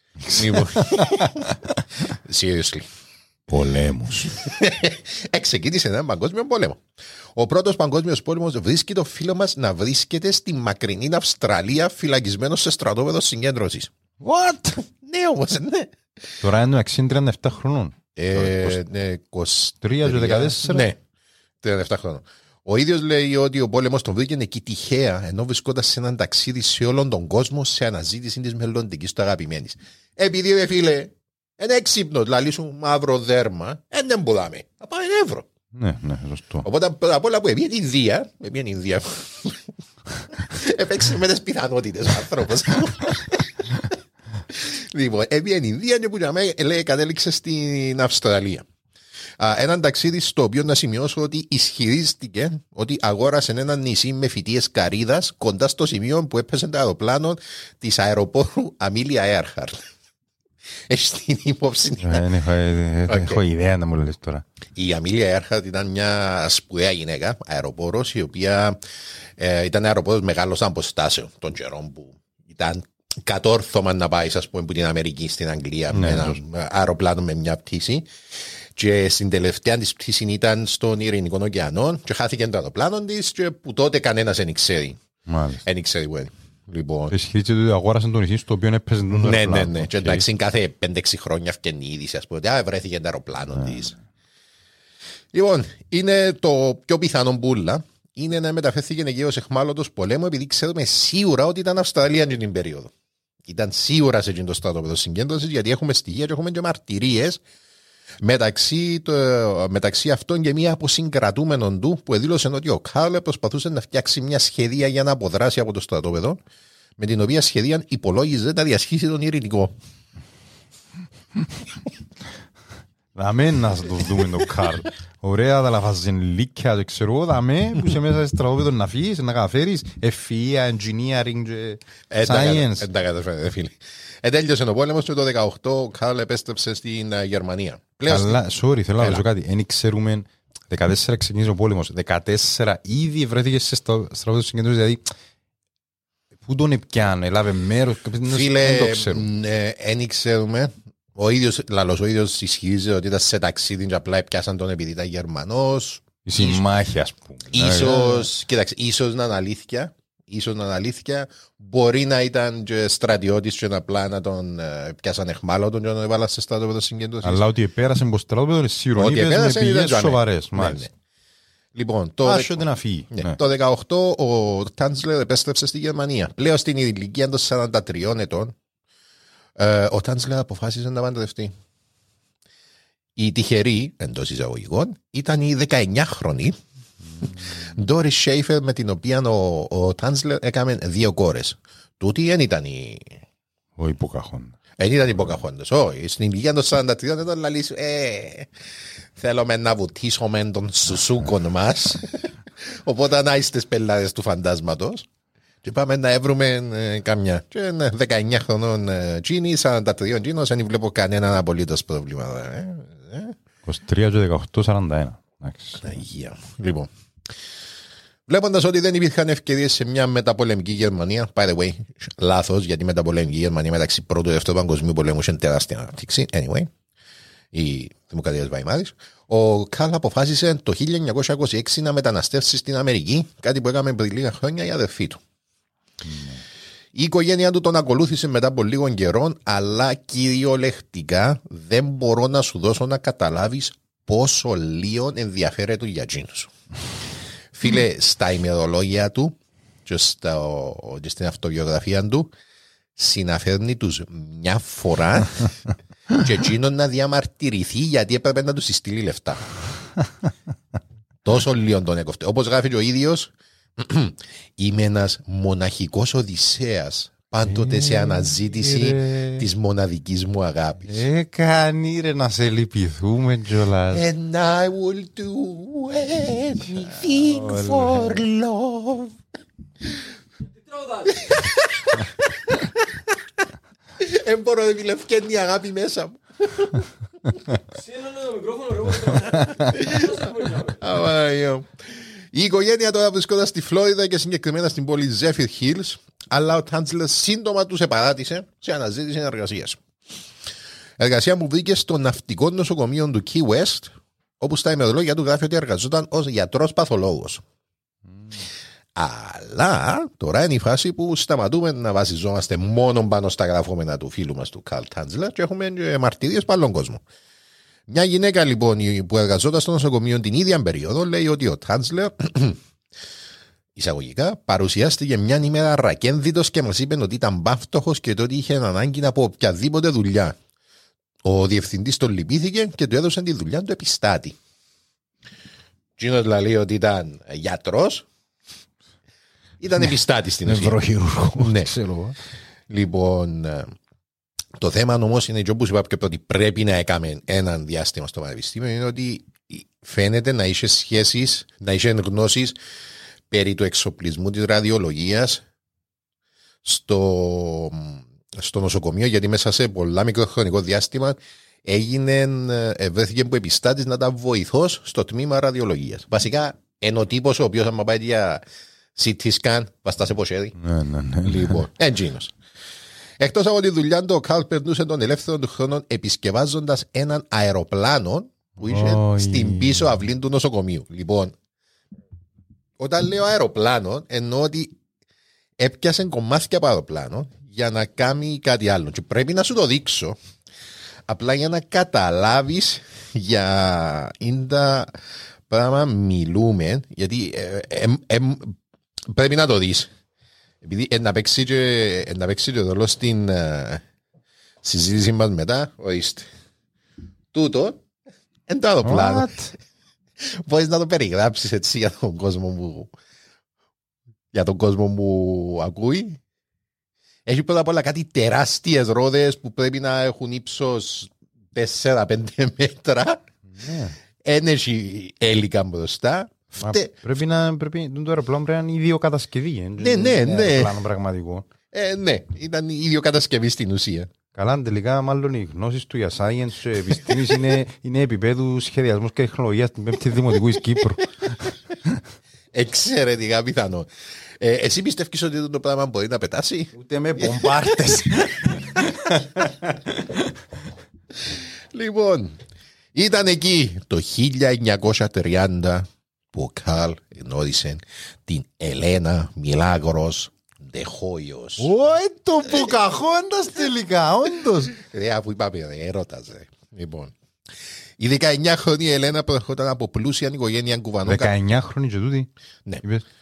Seriously. Πολέμους. Ξεκίνησε έναν παγκόσμιο πόλεμο. Ο πρώτος παγκόσμιος πόλεμος βρίσκει το φίλο μας να βρίσκεται στη μακρινή Αυστραλία φυλακισμένος σε στρατόπεδο συγκέντρωσης. What? Ναι όμως, ναι. Τώρα είναι 37 χρονών. 23 και 14. Ναι. 37 χρόνια. Ο ίδιος λέει ότι ο πόλεμος τον βρήκε εκεί τυχαία, ενώ βρισκόταν σε έναν ταξίδι σε όλον τον κόσμο σε αναζήτηση της μελλοντικής του αγαπημένης. Επειδή ρε φίλε, ένα έξυπνο, δηλαδή σου μαύρο δέρμα, δεν μπορούμε. Θα πάμε Εύρο. Ναι, σωστό. Οπότε απ' όλα που έβγαινε η Ινδία. Έπαιξε με τις πιθανότητες ο άνθρωπος. Λοιπόν, έβγαινε η Ινδία και που λέει κατέληξε στην Αυστραλία. Έναν ταξίδι στο οποίο να σημειώσω ότι ισχυρίστηκε ότι αγόρασε ένα νησί με φυτίες καρύδας κοντά στο σημείο που έπεσε το αεροπλάνο της αεροπόρου Αμίλια Έαρχαρτ. Έχει την υπόψη. Έχω ιδέα να μου λες τώρα. Η Αμίλια Έαρχαρτ ήταν μια σπουδαία γυναίκα, αεροπόρος, η οποία ήταν αεροπόρος μεγάλος αποστάσεων των καιρών που ήταν κατόρθωμα να πάει, ας πούμε, από την Αμερική στην Αγγλία με ένα αεροπλάνο με μια πτήση. Και στην τελευταία της πτήση ήταν στον Ειρηνικό ωκεανό και χάθηκε το αεροπλάνο της και που τότε κανένας δεν ξέρει. Δεν ξέρει που είναι. Λοιπόν. Ισχύει ότι αγόρασαν το νησί στο οποίο έπαιζε το αεροπλάνο. Ναι. Και εντάξει κάθε 5-6 χρόνια φτιάχνει η είδηση, ας πούμε, ότι βρέθηκε το αεροπλάνο της. Λοιπόν, είναι το πιο πιθανό μπούλα. Είναι να μεταφέρθηκε εκεί ως εχμάλωτος πολέμου, επειδή ξέρουμε σίγουρα ότι ήταν Αυστραλία για την περίοδο. Ήταν σίγουρα σε εκείνο το στρατόπεδο συγκέντρωσης, γιατί έχουμε στοιχεία και έχουμε και μαρτυρίες μεταξύ αυτών και μία αποσυγκρατούμενων του που δήλωσε ότι ο Κάρλε προσπαθούσε να φτιάξει μια σχεδία για να αποδράσει από το στρατόπεδο με την οποία σχεδίαν υπολόγιζε να διασχίσει τον Ειρηνικό. Δαμέ να το δούμε το Καρλ. Ωραία τα λαφαζενλίκια, δεν ξέρω, δαμέ που είσαι μέσα στο στρατόπεδο να φύγεις, να καταφέρεις ευφυΐα, engineering και science. Δεν τα καταφέρετε φίλοι. Τέλειωσε ο πόλεμος και το 18 ο Καρλ επέστρεψε στην Γερμανία. Αλλά, sorry, θέλω να ρωτήσω κάτι. Εν ξέρουμε, 14 ξεκίνησε ο πόλεμος, 14 ήδη βρέθηκε σε στρατόπεδο συγκέντρωσης, δηλαδή πού τον επιάνε, έλαβε μέρος, φίλε, εν ξέρουμε. Ο ίδιος ισχύζει ότι ήταν σε ταξίδι και απλά πιάσαν τον επειδή ήταν Γερμανός. Η συμμάχη, ας πούμε. Ίσως να είναι αλήθεια. Ίσως να είναι αλήθεια. Μπορεί να ήταν και στρατιώτης και απλά να τον πιάσαν εχμάλωτον και να τον έβαλαν σε στρατόπεδο συγκέντρωσης. Αλλά ότι επέρασε από στρατόπεδο είναι σίγουρο. Ότι επέρασε με πηγές σοβαρές. Λοιπόν, το 18 ο Τάντσλερ επέστρεψε στη Γερμανία. Πλέον στην ηλικία των 43 ετών. Ο Τάντσλερ αποφάσισε να παντρευτεί. Η τυχερή, εντός εισαγωγικών, ήταν η 19χρονη Ντόρις Σέιφερ, με την οποία ο Τάντσλερ έκαμε 2 κόρες. Τούτη δεν ήταν η... Ο υποκαχόντας. Δεν ήταν υποκαχόντας. Όχι, στην ηλικία των 43 ήταν να λύσει θέλουμε να βουτήσουμε τον σουσούκον μας. Οπότε να είστε πελάτες του φαντάσματος. Και πάμε να έβρουμε καμιά. Και 19 χρονών Τζίνι, 43 Τζίνος, δεν βλέπω κανέναν απολύτως πρόβλημα. 23 και 18, 41. Αγία. Λοιπόν, βλέποντας ότι δεν υπήρχαν ευκαιρίες σε μια μεταπολεμική Γερμανία, by the way, λάθος, γιατί η μεταπολεμική Γερμανία μεταξύ πρώτου και δεύτερου παγκοσμίου πολέμου είχε τεράστια ανάπτυξη. Anyway, η Δημοκρατία της Βαϊμάρης. Ο Καρλ αποφάσισε το 1926 να μεταναστεύσει στην Αμερική, κάτι που έκαμε πριν λίγα χρόνια η αδερφή του. Η οικογένειά του τον ακολούθησε μετά από λίγων καιρών, αλλά κυριολεκτικά δεν μπορώ να σου δώσω να καταλάβεις πόσο λίγο ενδιαφέρεται για εκείνους. Φίλε, στα ημερολόγια του και στην αυτοβιογραφία του συναφέρνει τους μια φορά και εκείνον να διαμαρτυρηθεί γιατί έπρεπε να τους στείλει λεφτά. Τόσο λίγο τον έκοφτε. Όπως γράφει και ο ίδιος, είμαι ένας μοναχικός Οδυσσέας, πάντοτε σε αναζήτηση της μοναδικής μου αγάπης. Κάνει ρε να σε λυπηθούμε κιόλας. And I will do anything for love. Δεν μπορώ να μιλευκένει η αγάπη μέσα μου. Η οικογένεια τώρα βρισκόταν στη Φλόριδα και συγκεκριμένα στην πόλη Zephyr Hills, αλλά ο Τάντσλερ σύντομα τους επαράτησε σε αναζήτηση εργασίας. Εργασία που βρήκε στο ναυτικό νοσοκομείο του Key West, όπου στα ημερολόγια του γράφει ότι εργαζόταν ως γιατρός παθολόγος. Αλλά τώρα είναι η φάση που σταματούμε να βασιζόμαστε μόνο πάνω στα γραφόμενα του φίλου μας του Καρλ Τάντσλερ και έχουμε μαρτυρίες από άλλον κόσμο. Μια γυναίκα λοιπόν που εργαζόταν στο νοσοκομείο την ίδια περίοδο λέει ότι ο Τάντσλερ εισαγωγικά παρουσιάστηκε μια ημέρα ρακένδυτος και μας είπε ότι ήταν μπάφτωχος και ότι είχε ανάγκη από οποιαδήποτε δουλειά. Ο διευθυντής τον λυπήθηκε και του έδωσε τη δουλειά του επιστάτη. Τζίνος λέει ότι ήταν γιατρός, ήταν επιστάτης στην ουσία. Νευροχειρουργό. Ναι. Λοιπόν, το θέμα όμως είναι και όπως είπα και ότι πρέπει να έκαμε έναν διάστημα στο πανεπιστήμιο, είναι ότι φαίνεται να είχε σχέσεις, να είχε γνώσεις περί του εξοπλισμού της ραδιολογίας στο νοσοκομείο, γιατί μέσα σε πολλά μικροχρονικό διάστημα βρέθηκε που επιστάτης να ήταν βοηθός στο τμήμα ραδιολογίας. Βασικά είναι ο τύπος ο οποίος άμα πάει για CT scan βαστά σε ποσέρι. Ναι. Λοιπόν, εντζίνος. Εκτός από τη δουλειά του, ο Καρλ περνούσε τον ελεύθερο του χρόνο επισκευάζοντας έναν αεροπλάνο που είχε στην πίσω αυλή του νοσοκομείου. Λοιπόν, όταν λέω αεροπλάνο, εννοώ ότι έπιασε κομμάτια από αεροπλάνο για να κάνει κάτι άλλο. Και πρέπει να σου το δείξω. Απλά για να καταλάβεις για τα πράγμα μιλούμε, γιατί πρέπει να το δεις. Επειδή να παίξει και ρόλο στην συζήτηση μας μετά, ορίστε. Τούτο είναι το αεροπλάνο. Μπορείς να το περιγράψεις έτσι για τον κόσμο που ακούει. Έχει πρώτα απ' όλα κάτι τεράστιες ρόδες που πρέπει να έχουν ύψος 4-5 μέτρα. Έχει έλικα μπροστά. Πρέπει το αεροπλάνο πρέπει να είναι ιδιοκατασκευή. Ναι. Αεροπλάνο πραγματικό. Ναι, ήταν ιδιοκατασκευή στην ουσία. Καλά, τελικά μάλλον οι γνώσεις του για science και επιστήμης είναι επίπεδου σχεδιασμού και τεχνολογίας στην 5η Δημοτικού εις Κύπρου. Εξαιρετικά πιθανό. Εσύ πιστεύεις ότι το πράγμα μπορεί να πετάσει? Ούτε με μπομπάρτες. Λοιπόν, ήταν εκεί το 1930 που ο Καρλ γνώρισε την Ελένα Μιλάγρος de Hoyos. Το Ποκαχόντας τελικά, όντως. Αφού είπαμε, έρωτας. Λοιπόν, η 19χρονη Ελένα προερχόταν από πλούσια οικογένεια κουβανών. 19χρονη και τούτη. Ναι.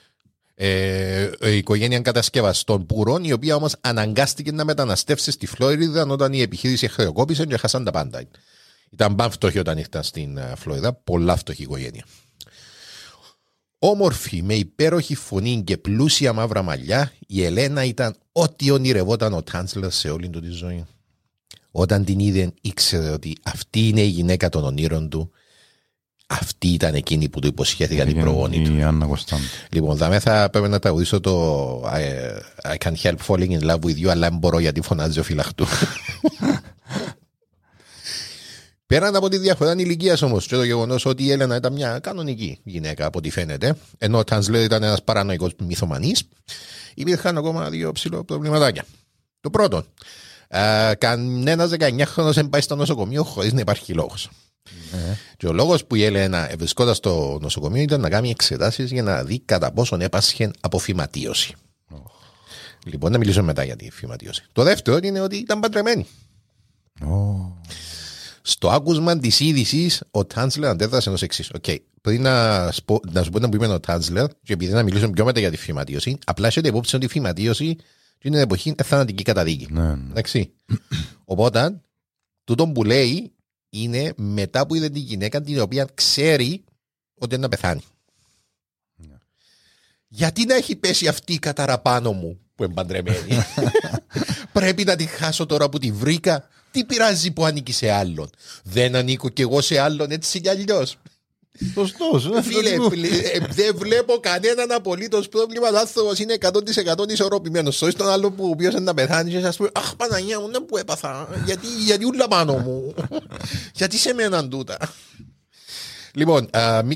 Η οικογένεια κατασκευαστών πουρών, η οποία όμως αναγκάστηκε να μεταναστεύσει στη Φλόριδα όταν η επιχείρηση χρεοκόπησε και χάσαν τα πάντα. Ήταν παν φτωχή όταν ήρθαν στην Φλόριδα, πολλά φτωχή οικογένεια. Όμορφη, με υπέροχη φωνή και πλούσια μαύρα μαλλιά, η Ελένα ήταν ό,τι ονειρευόταν ο Τάντσλερ σε όλη του τη ζωή. Όταν την είδε, ήξερε ότι αυτή είναι η γυναίκα των ονείρων του. Αυτή ήταν εκείνη που του υποσχέθηκα την προγόνη του. Η Άννα Κωνσταντ. Λοιπόν, θα θα πρέπει να τραγουδήσω το I can't help falling in love with you, αλλά δεν μπορώ γιατί φωνάζει ο Φυλαχτού. Πέραν από τη διαφορά ηλικίας όμως και το γεγονός ότι η Έλενα ήταν μια κανονική γυναίκα από ό,τι φαίνεται, ενώ ο Τάντσλερ ήταν ένας παρανοϊκός μυθομανής, υπήρχαν ακόμα δύο ψηλό προβληματάκια. Το πρώτο, κανένας 19χρονος δεν πάει στο νοσοκομείο χωρίς να υπάρχει λόγος. Και ο λόγος που η Έλενα βρισκόταν στο νοσοκομείο ήταν να κάνει εξετάσεις για να δει κατά πόσον έπασχε από φυματίωση. Λοιπόν, να μιλήσουμε μετά για τη φυματίωση. Το δεύτερο είναι ότι ήταν παντρεμένη. Στο άκουσμα της είδησης, ο Τάντσλερ αντέδρασε ως εξής. Πριν να σου πω να πούμε ο Τάντσλερ, και επειδή να μιλήσουμε πιο μετά για τη φυματίωση, απλά έχετε υπόψη ότι η φυματίωση είναι εποχή θανατική καταδίκη. Εντάξει. Οπότε, τούτο που λέει είναι μετά που είδε τη γυναίκα την οποία ξέρει ότι είναι να πεθάνει. Γιατί να έχει πέσει αυτή η κατάρα πάνω μου που είναι παντρεμένη? Πρέπει να τη χάσω τώρα που τη βρήκα. Τι πειράζει που ανήκει σε άλλον? Δεν ανήκω κι εγώ σε άλλον έτσι κι αλλιώς. Σωστός. Φίλε, δεν βλέπω κανέναν απολύτως πρόβλημα. Ο άνθρωπος είναι 100% ισορροπημένος. Σώεις τον άλλο που ο οποίος είναι να πεθάνει και σας πει «Αχ, Παναγιά μου, που έπαθα. Γιατί ούλα πάνω μου. Γιατί σε μέναν τούτα». Λοιπόν,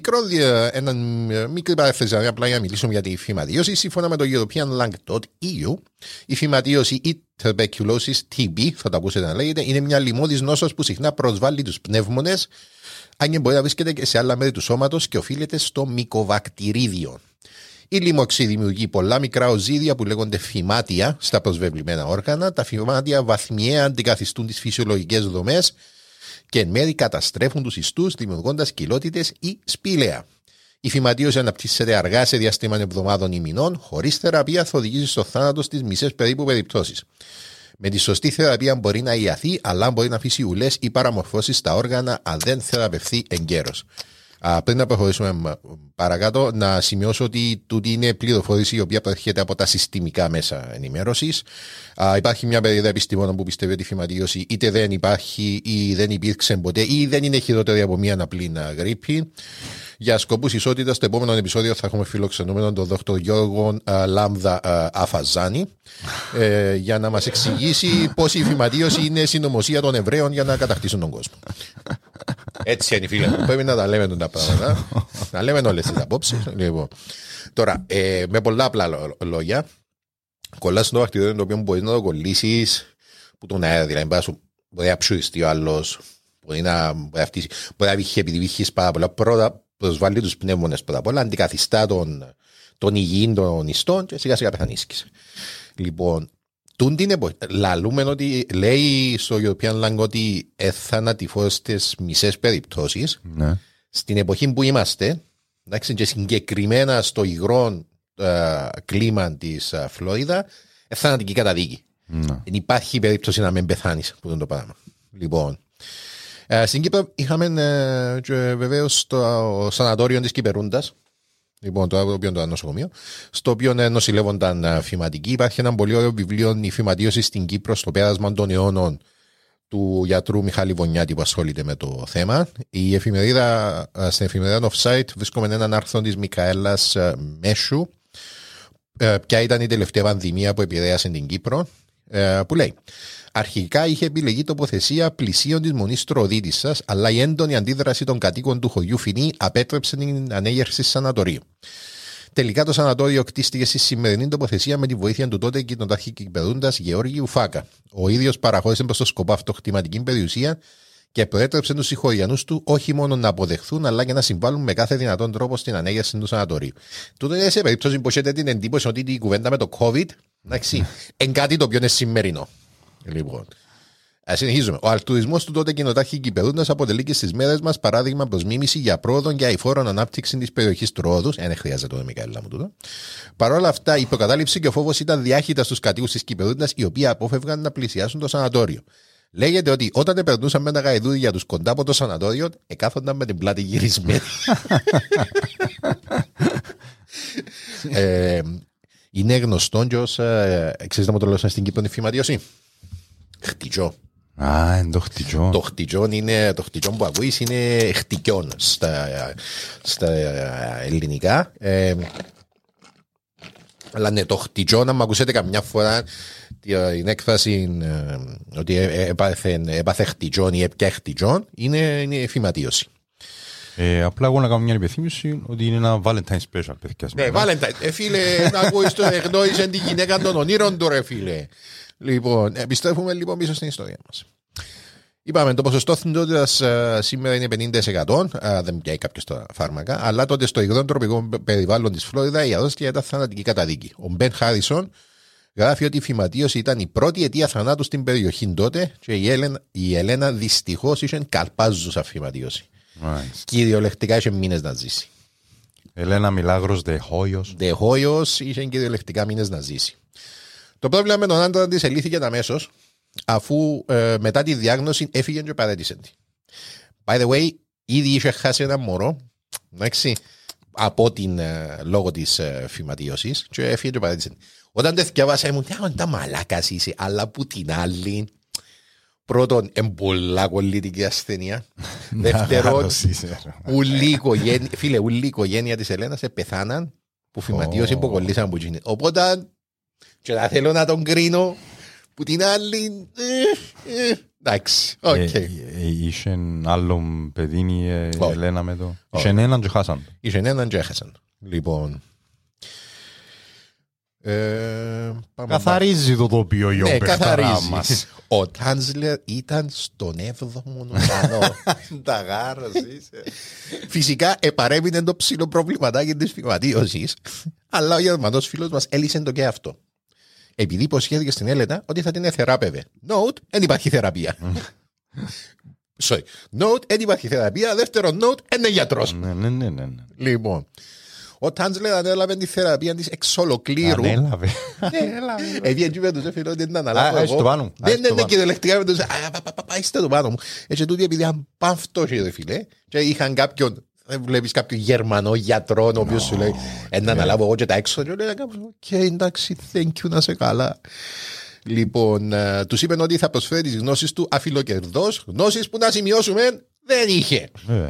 μικρή παρέθεση, απλά για να μιλήσουμε για τη φυματίωση. Σύμφωνα με το EuropeanLung.eu, η φυματίωση ή tuberculosis TB, θα τα ακούσετε να λέγεται, είναι μια λοιμώδης νόσος που συχνά προσβάλλει τους πνεύμονες, αν και μπορεί να βρίσκεται και σε άλλα μέρη του σώματος και οφείλεται στο μυκοβακτηρίδιο. Η λοιμοξή δημιουργεί πολλά μικρά οζύδια που λέγονται φυμάτια στα προσβεβλημένα όργανα. Τα φυμάτια βαθμιαία αντικαθιστούν τις φυσιολογικές δομές και εν μέρει καταστρέφουν τους ιστούς, δημιουργώντας κοιλότητες ή σπήλαια. Η φυματίωση αναπτύσσεται αργά σε διάστημα εβδομάδων ή μηνών, χωρίς θεραπεία θα οδηγήσει στο θάνατο στις μισές περίπου περιπτώσεις. Με τη σωστή θεραπεία μπορεί να ιαθεί, αλλά μπορεί να αφήσει ουλές ή παραμορφώσεις στα όργανα αν δεν θεραπευθεί εγκαίρως. Πριν να προχωρήσουμε παρακάτω, να σημειώσω ότι τούτη είναι πληροφόρηση η οποία προέρχεται από τα συστημικά μέσα ενημέρωσης. Υπάρχει μια περίοδο επιστημόνων που πιστεύει ότι η φυματίωση είτε δεν υπάρχει ή δεν υπήρξε ποτέ ή δεν είναι χειρότερη από μια απλή γρίπη. Για σκοπούς ισότητας, στο επόμενο επεισόδιο θα έχουμε φιλοξενούμενο τον Δ. Γιώργο Λάμδα Αφαζάνη για να μας εξηγήσει πώς η φυματίωση είναι συνωμοσία των Εβραίων για να κατακτήσουν τον κόσμο. Έτσι είναι, φίλε. Πρέπει να τα λέμε τα πράγματα. Να λέμε όλες τις απόψεις. Λοιπόν. Τώρα, με πολλά απλά λόγια, κολλάς στο βακτηριό το οποίο μπορεί να το κολλήσεις που τον αέρα, δηλαδή μπορεί να ψουριστεί ο άλλος, μπορεί να βγει επειδή βγεις πάρα πολλά. Πρώτα προσβάλλει τους πνεύμονες πρώτα απ' όλα, αντικαθιστά τον υγιήν των ιστών και σιγά σιγά πεθανίσκεις. Λοιπόν, λαλούμε ότι λέει στο European Lang ότι θανατηφώ στις μισές περιπτώσεις. Ναι. Στην εποχή που είμαστε, εντάξει, και συγκεκριμένα στο υγρό κλίμα της Φλόριδα, θανατική καταδίκη. Ναι. Δεν υπάρχει περίπτωση να μην πεθάνεις από το πράγμα. Λοιπόν, στην Κύπρο είχαμε βεβαίως το σανατόριο της Κυπερούντας, Λοιπόν, το οποίο είναι το νοσοκομείο, στο οποίο νοσηλεύονταν φυματικοί. Υπάρχει ένα πολύ ωραίο βιβλίο, η φυματίωση στην Κύπρο, στο πέρασμα των αιώνων, του γιατρού Μιχάλη Βονιάτη, που ασχολείται με το θέμα. Η εφημερίδα, στην εφημερίδα Offsite βρίσκουμε έναν άρθρο της Μικαέλας Μέσου, ποια ήταν η τελευταία πανδημία που επηρέασε την Κύπρο, που λέει: αρχικά είχε επιλεγεί τοποθεσία πλησίων της μονής Τροδίτισσας, αλλά η έντονη αντίδραση των κατοίκων του χωριού Φινή απέτρεψε την ανέγερση σανατορίου. Τελικά το σανατόριο κτίστηκε στη σημερινή τοποθεσία με τη βοήθεια του τότε κοινοτάρχη κυβερνώντας Γεώργιου Φάκα. Ο ίδιος παραχώρησε προς το σκοπό αυτοκτηματική περιουσία και προέτρεψε τους συγχωριανούς του όχι μόνο να αποδεχθούν, αλλά και να συμβάλλουν με κάθε δυνατόν τρόπο στην ανέγερση του σανατορίου. Τούτο είναι σε περίπτωση που έχετε την εντύπωση ότι η κουβέντα με το COVID, εντάξει, είναι κάτι το οποίο είναι σημερινό. Λοιπόν, συνεχίζουμε. Ο αλτουρισμός του τότε κοινοτάρχη Κυπεδούντας αποτελεί και στις μέρες μας παράδειγμα προς μίμηση για πρόοδο και αηφόρον ανάπτυξη της περιοχής του Ρόδους. Δεν χρειάζεται το Μικαέλα μου τούτο. Παρ' όλα αυτά, η προκατάληψη και ο φόβος ήταν διάχυτα στους κατοίκους της Κυπεδούντας, οι οποίοι απόφευγαν να πλησιάσουν το σανατόριο. Λέγεται ότι όταν περνούσαν με τα γαϊδούδια τους κοντά από το σανατόριο, εκάθονταν με την πλάτη γυρισμένη. Είναι γνωστό και ως ξέρετε το λέω στην Κύπρο είναι φυματίωση. Χτιτζό. Είναι το χτιτζό. Το χτιτζό είναι, το χτιτζό που ακούεις είναι χτικιόν στα ελληνικά. Αλλά ναι, το χτιτζό, να μ' ακούσετε καμιά φορά την έκφραση ότι έπαθε χτιτζόν ή έπια χτιτζόν, είναι φυματίωση. Απλά εγώ να κάνω μια υπενθύμηση ότι είναι ένα Valentine special, παιδιά. Ναι, Valentine. Φίλε, να ακούεις το εγνώρισε την γυναίκα των ονείρων του, ρε φίλε. Λοιπόν, επιστρέφουμε λοιπόν πίσω στην ιστορία μας. Είπαμε, το ποσοστό θνητότητας σήμερα είναι 50%, δεν πιάει κάποιος τα φάρμακα, αλλά τότε στο υγρό τροπικό περιβάλλον της Φλόριδα η αρρώστια ήταν θανατική καταδίκη. Ο Μπεν Χάρισον γράφει ότι η φυματίωση ήταν η πρώτη αιτία θανάτου στην περιοχή τότε και η Ελένα δυστυχώς είχε καλπάζουσα φυματίωση. Κυριολεκτικά είχε μήνες να ζήσει. Ελένα Μιλάγρος De Hoyos είχε κυριολεκτικά μήνες να ζήσει. Το πρόβλημα με τον άντρα της ελύθηκε αμέσως, αφού μετά τη διάγνωση έφυγε και παρέτησε τη. By the way, ήδη είχε χάσει ένα μωρό, εντάξει, από την λόγω της φυματίωσης και έφυγε και παρέτησε τη. Όταν το θυκιάβασα μου, τα μαλάκας είσαι, αλλά που την άλλη, πρώτον, εμπολά κολλητική ασθενεία. Δεύτερον, φίλε, ούλη η οικογένεια της Ελένας πεθάναν που φυματίωση που κολλήσαν από εκείνη. Οπότε, και θα θέλω να τον κρίνω που την άλλη. Εντάξει, οκ. Είχε άλλο παιδί η Ελένα με το. Είχε έναν και χάσαν. Είχε έναν και έχασαν. Λοιπόν. Καθαρίζει το τοπίο η ομπεχταρά μας. Ο Τάνσλερ ήταν στον 7ο ουρανό. Τα γάρος είσαι. Φυσικά επαρέμεινε το ψηλό προβληματάκι της φυματίωσης, αλλά ο Γερμανός φίλος μας έλυσε το και αυτό. Επειδή υποσχέθηκε στην Έλενα ότι θα την εθεράπευε. Note, δεν υπάρχει θεραπεία. Sorry. Note, δεν υπάρχει θεραπεία. Δεύτερο note, είναι γιατρός. Ναι. Λοιπόν, ο Τάνσλερ ανέλαβε τη θεραπεία της εξ ολοκλήρου. Ανέλαβε. Επειδή έτσι με τους έφερε ότι δεν αναλάβω εγώ. Το πάνω. Ναι, κυριολεκτικά με τους είστε το πάνω μου. Έτσι τούτοι επειδή είχαν παύτωση ρε φίλε και είχαν κάποιον, βλέπεις κάποιον Γερμανό γιατρό ο οποίος σου λέει να αναλάβω εγώ και τα έξω και λέει οκ, εντάξει, thank you, να σε καλά. Λοιπόν, τους είπαν ότι θα προσφέρει τις γνώσεις του αφιλοκερδός, γνώσεις που να σημειώσουμε δεν είχε.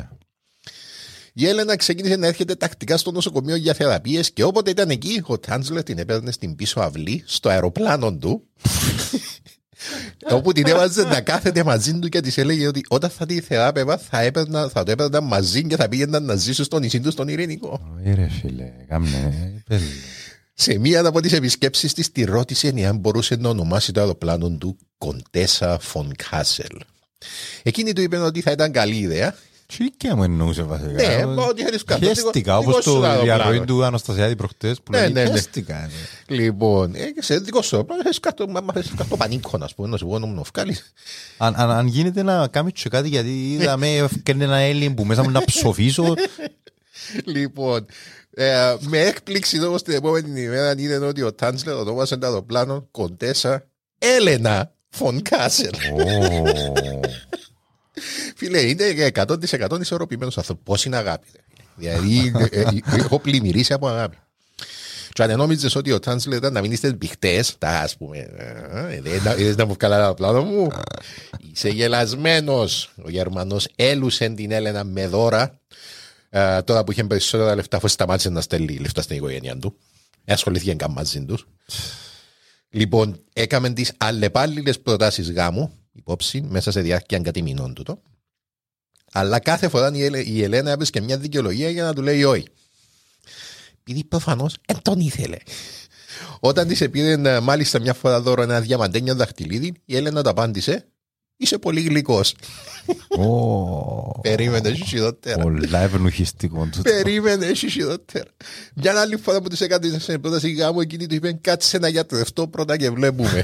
Η Έλενα ξεκίνησε να έρχεται τακτικά στο νοσοκομείο για θεραπείες και όποτε ήταν εκεί, ο Τάνσλερ την έπαιρνε στην πίσω αυλή, στο αεροπλάνο του, όπου την έβαζε να κάθεται μαζί του και της έλεγε ότι όταν θα τη θεράπευα θα το έπαιρνα μαζί και θα πήγαιναν να ζήσουν στο νησί του στον Ειρηνικό. Ρε φίλε, κάμνε. Σε μία από τις επισκέψεις της τη ρώτησε αν μπορούσε να ονομάσει το αεροπλάνο του Κοντέσα Φον Κάσελ. Εκείνη του είπε ότι θα ήταν καλή ιδέα. Τι μου εννοούσε βασικά. Ναι, ότι είχες κάτι. Χαίστηκα, όπως το διαρροή του Αναστασιάδη προχτές που λέει χαίστηκα. Λοιπόν, σε δικό σου έχεις κάτω πανίκο, να πούμε, να σου πω να μου νοφκάλεις. Αν γίνεται να κάνεις και κάτι, γιατί είδαμε έφερνε ένα Έλλην που μέσα μου να ψοφήσω. Λοιπόν, με έκπληξη όμως την επόμενη ημέρα είδε ότι ο Τάνσλερ ονόμασε το αεροπλάνο Κοντέσα Έλενα Φον Κάσελ. Φίλε, είναι 100% ισορροπημένος άνθρωπος. Πώς είναι αγάπη. Δηλαδή, έχω πλημμυρίσει από αγάπη. Και αν νόμιζες ότι ο Τάνσλερ ήταν να μείνει στις μπιχτές, τα ας πούμε, είδες να μου βγάλα το πλάνο μου, είσαι γελασμένος. Ο Γερμανός έλουσε την Έλενα με δώρα, τώρα που είχε περισσότερα λεφτά, αφού σταμάτησε να στέλνει λεφτά στην οικογένεια του. Ασχολήθηκε καν μαζί τους. Λοιπόν, έκαμε τις αλλεπάλληλες προτάσεις γάμου, υπόψη, μέσα σε διάρκεια κάτι μηνών τούτο. Αλλά κάθε φορά η Ελένα έβρισκε μια δικαιολογία για να του λέει όχι. Επειδή προφανώς τον ήθελε. Όταν της πήρε μάλιστα μια φορά δώρο ένα διαμαντένιο δαχτυλίδι, η Έλενα το απάντησε: είσαι πολύ γλυκός. Περίμενε, συσιδότερα. Πολλά ευνουχιστικό. Περίμενε, συσιδότερα. Μια άλλη φορά που της έκανε σε πρόταση γάμου, εκείνη του είπε: κάτσε να γιατρευτώ πρώτα και βλέπουμε.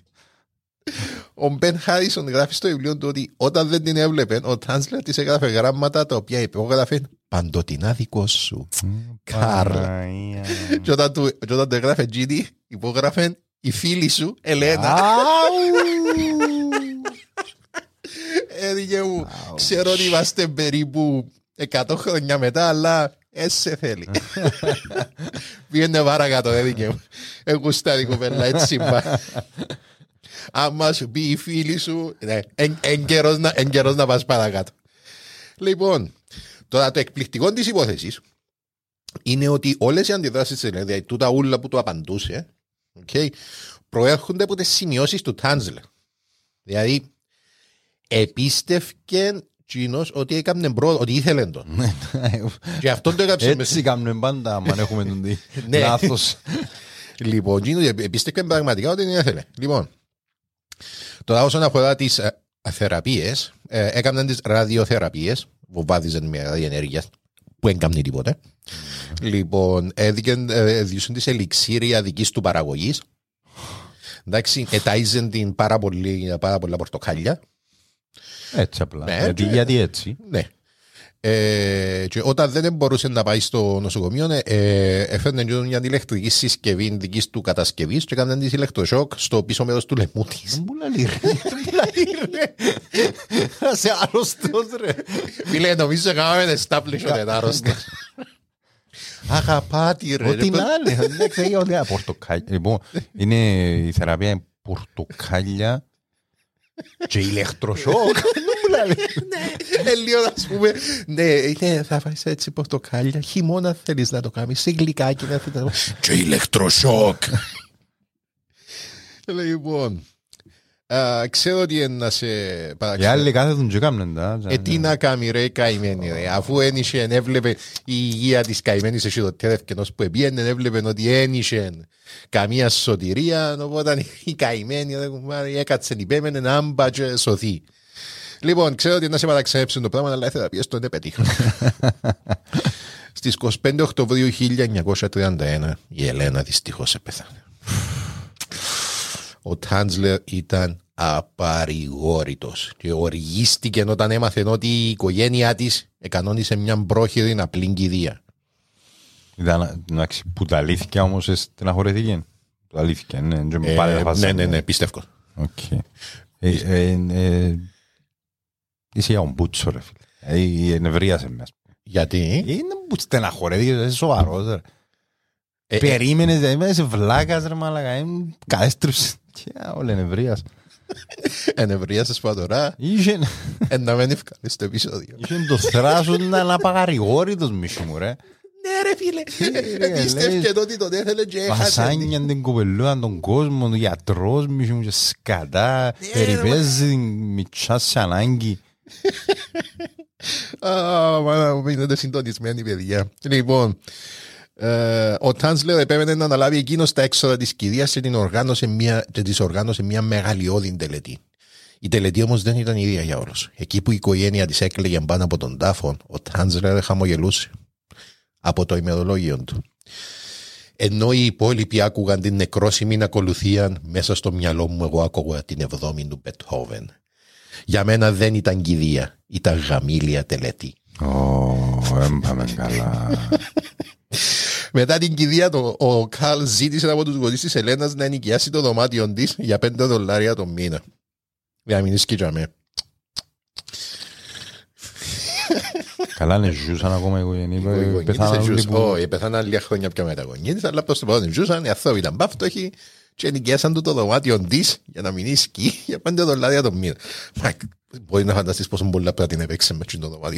Ο Μπεν Χάρισον γράφει στο βιβλίο του ότι όταν δεν την έβλεπε, ο Τάνσλερ της έγραφε γράμματα τα οποία υπόγραφε παντοτινά δικό σου. Καρλ. Και όταν το έγραφε Τζίνι, υπόγραφε η φίλη σου Ελένα. Έδειξε μου, ξέρω ότι είμαστε περίπου 100 χρόνια μετά, αλλά σε θέλει. Πήγαινε παρακάτω, έδειξε μου. Εγώ στα δικοπέλα, έτσι πάει. Άμα σου πει η φίλη σου, εν καιρός να πας παρακάτω. Λοιπόν, τώρα το εκπληκτικό της υπόθεσης είναι ότι όλες οι αντιδράσεις της Ελένης, δηλαδή τούτα ούλα που του απαντούσε, προέρχονται από τις σημειώσεις του Τάνσλερ. Δηλαδή, επίστευκε Τσίνος ότι έκανε πρόοδο, ότι ήθελε τον. Και αυτό το έγραψε. Έτσι κάνουμε πάντα, αν έχουμε τον λάθος. Λοιπόν, Τσίνος επίστευκε πραγματικά ότι δεν ήθελε. Λοιπόν, τώρα όσον αφορά τις θεραπείες, έκαναν τις ραδιοθεραπείες που βάδιζαν με ραδιενέργεια που δεν έκαναν τίποτε. Λοιπόν, έδιωσαν τις ελιξίρια δικής του παραγωγής. Εντάξει, ετάιζαν την πάρα πολλά πορτοκάλια. Έτσι απλά. Ναι, γιατί έτσι. Ναι. Και όταν δεν μπορούσε να πάει στο νοσοκομείο, έφερνε μια ηλεκτρική συσκευή δικής του κατασκευής και έκαναν της ηλεκτροσόκ στο πίσω μέρος του λαιμού της. Μπουλαλή ρε. Σε άρρωστος ρε. Φίλε, νομίζω έκαναμε εστάπλισο ότι είναι άρρωστος. Αγαπάτη ρε. Ό,τι να είναι. Πορτοκάλια. Λοιπόν, είναι η θεραπεία πορτοκάλια και ηλεκτροσόκ. Λίγο να πούμε. Ναι, θα φάεις έτσι πορτοκάλια. Χειμώνα θέλεις να το κάνεις. Σε γλυκάκι να θέλεις. Και ηλεκτροσόκ. Λοιπόν, ξέρω ότι να σε παραξένει. Οι άλλοι κάθετουν και κάμνεν. Τι να κάνει ρε καημένη ρε. Αφού ένιξε έβλεπε η υγεία της καημένης εσυδοτέρευκε ως που επίενε έβλεπε ότι ένιξε καμία σωτηρία. Οπότε η καημένη έκατσε υπέμενε να μπα και σωθεί. Λοιπόν, ξέρω ότι να σε παραξενέψουν το πράγμα, αλλά οι θεραπείες το δεν πετύχαν. Στις 25 Οκτωβρίου 1931 η Ελένα δυστυχώς επέθανε. Ο Τάνσλερ ήταν απαρηγόρητος και οργίστηκε όταν έμαθε ότι η οικογένειά της εκανόνισε μια πρόχειρη απλή κηδεία. Που τα αλήθεια όμως στεναχωρέθηκε. Το αλήθεια, ναι, πιστεύω. Είσαι για τον Μπούτσο ρε φίλε. Ενευρίασε με. Γιατί? Είναι που στεναχωρέθηκε, είσαι σοβαρός. Περίμενες, είσαι βλάκας ρε μαλάκα. Καέστρεψε. Και όλα ενευρίασε. Ενευρίασες πατωρά. Να μένει ευκάλει στο επεισόδιο. Είχε το θράσος να είναι απαγαρηγόρητος μισή μου ρε. Ναι ρε φίλε. Επίστευκε ότι τον έθελε και έχασε. Βασάνια την κοπελούαν τον κόσμο, τον γιατρός μισή μου και σκατά. Περιπέζει την μητσά σε ανάγκη. Μάνα μου είναι συντονισμένη παιδιά. Λοιπόν, ο Τάνσλερ επέμενε να αναλάβει εκείνος τα έξοδα της κηδείας και της οργάνωσε μια μεγαλειώδη τελετή. Η τελετή όμως δεν ήταν ίδια για όλους. Εκεί που η οικογένεια της έκλαιγε πάνω από τον τάφο, ο Τάνσλερ χαμογελούσε από το ημερολόγιο του. Ενώ οι υπόλοιποι άκουγαν την νεκρόσιμη ακολουθία, μέσα στο μυαλό μου εγώ άκουγα την 7η του Μπετχόβεν. Για μένα δεν ήταν κηδεία, ήταν γαμήλια τελετή. Έμπαμε καλά. Μετά την κηδεία ο Καρλ ζήτησε από τους γονείς της Ελένας να ενοικιάσει το δωμάτιο της για $5 το μήνα. Για να μην σκύτσαμε. Καλά είναι ζούσαν ακόμα οι γονείς. Πεθάναν λίγα χρόνια πιο μετά γονείς, αλλά προς το παρόν ζούσαν, οι άνθρωποι ήταν πάυτοχοι και νοικιάσαν του το δωμάτιο της για να μην ίσκει για $5 το μήνα. Μπορεί να φανταστείς πόσο πολλά πρέπει να έπαιξε με το δωμάτιο.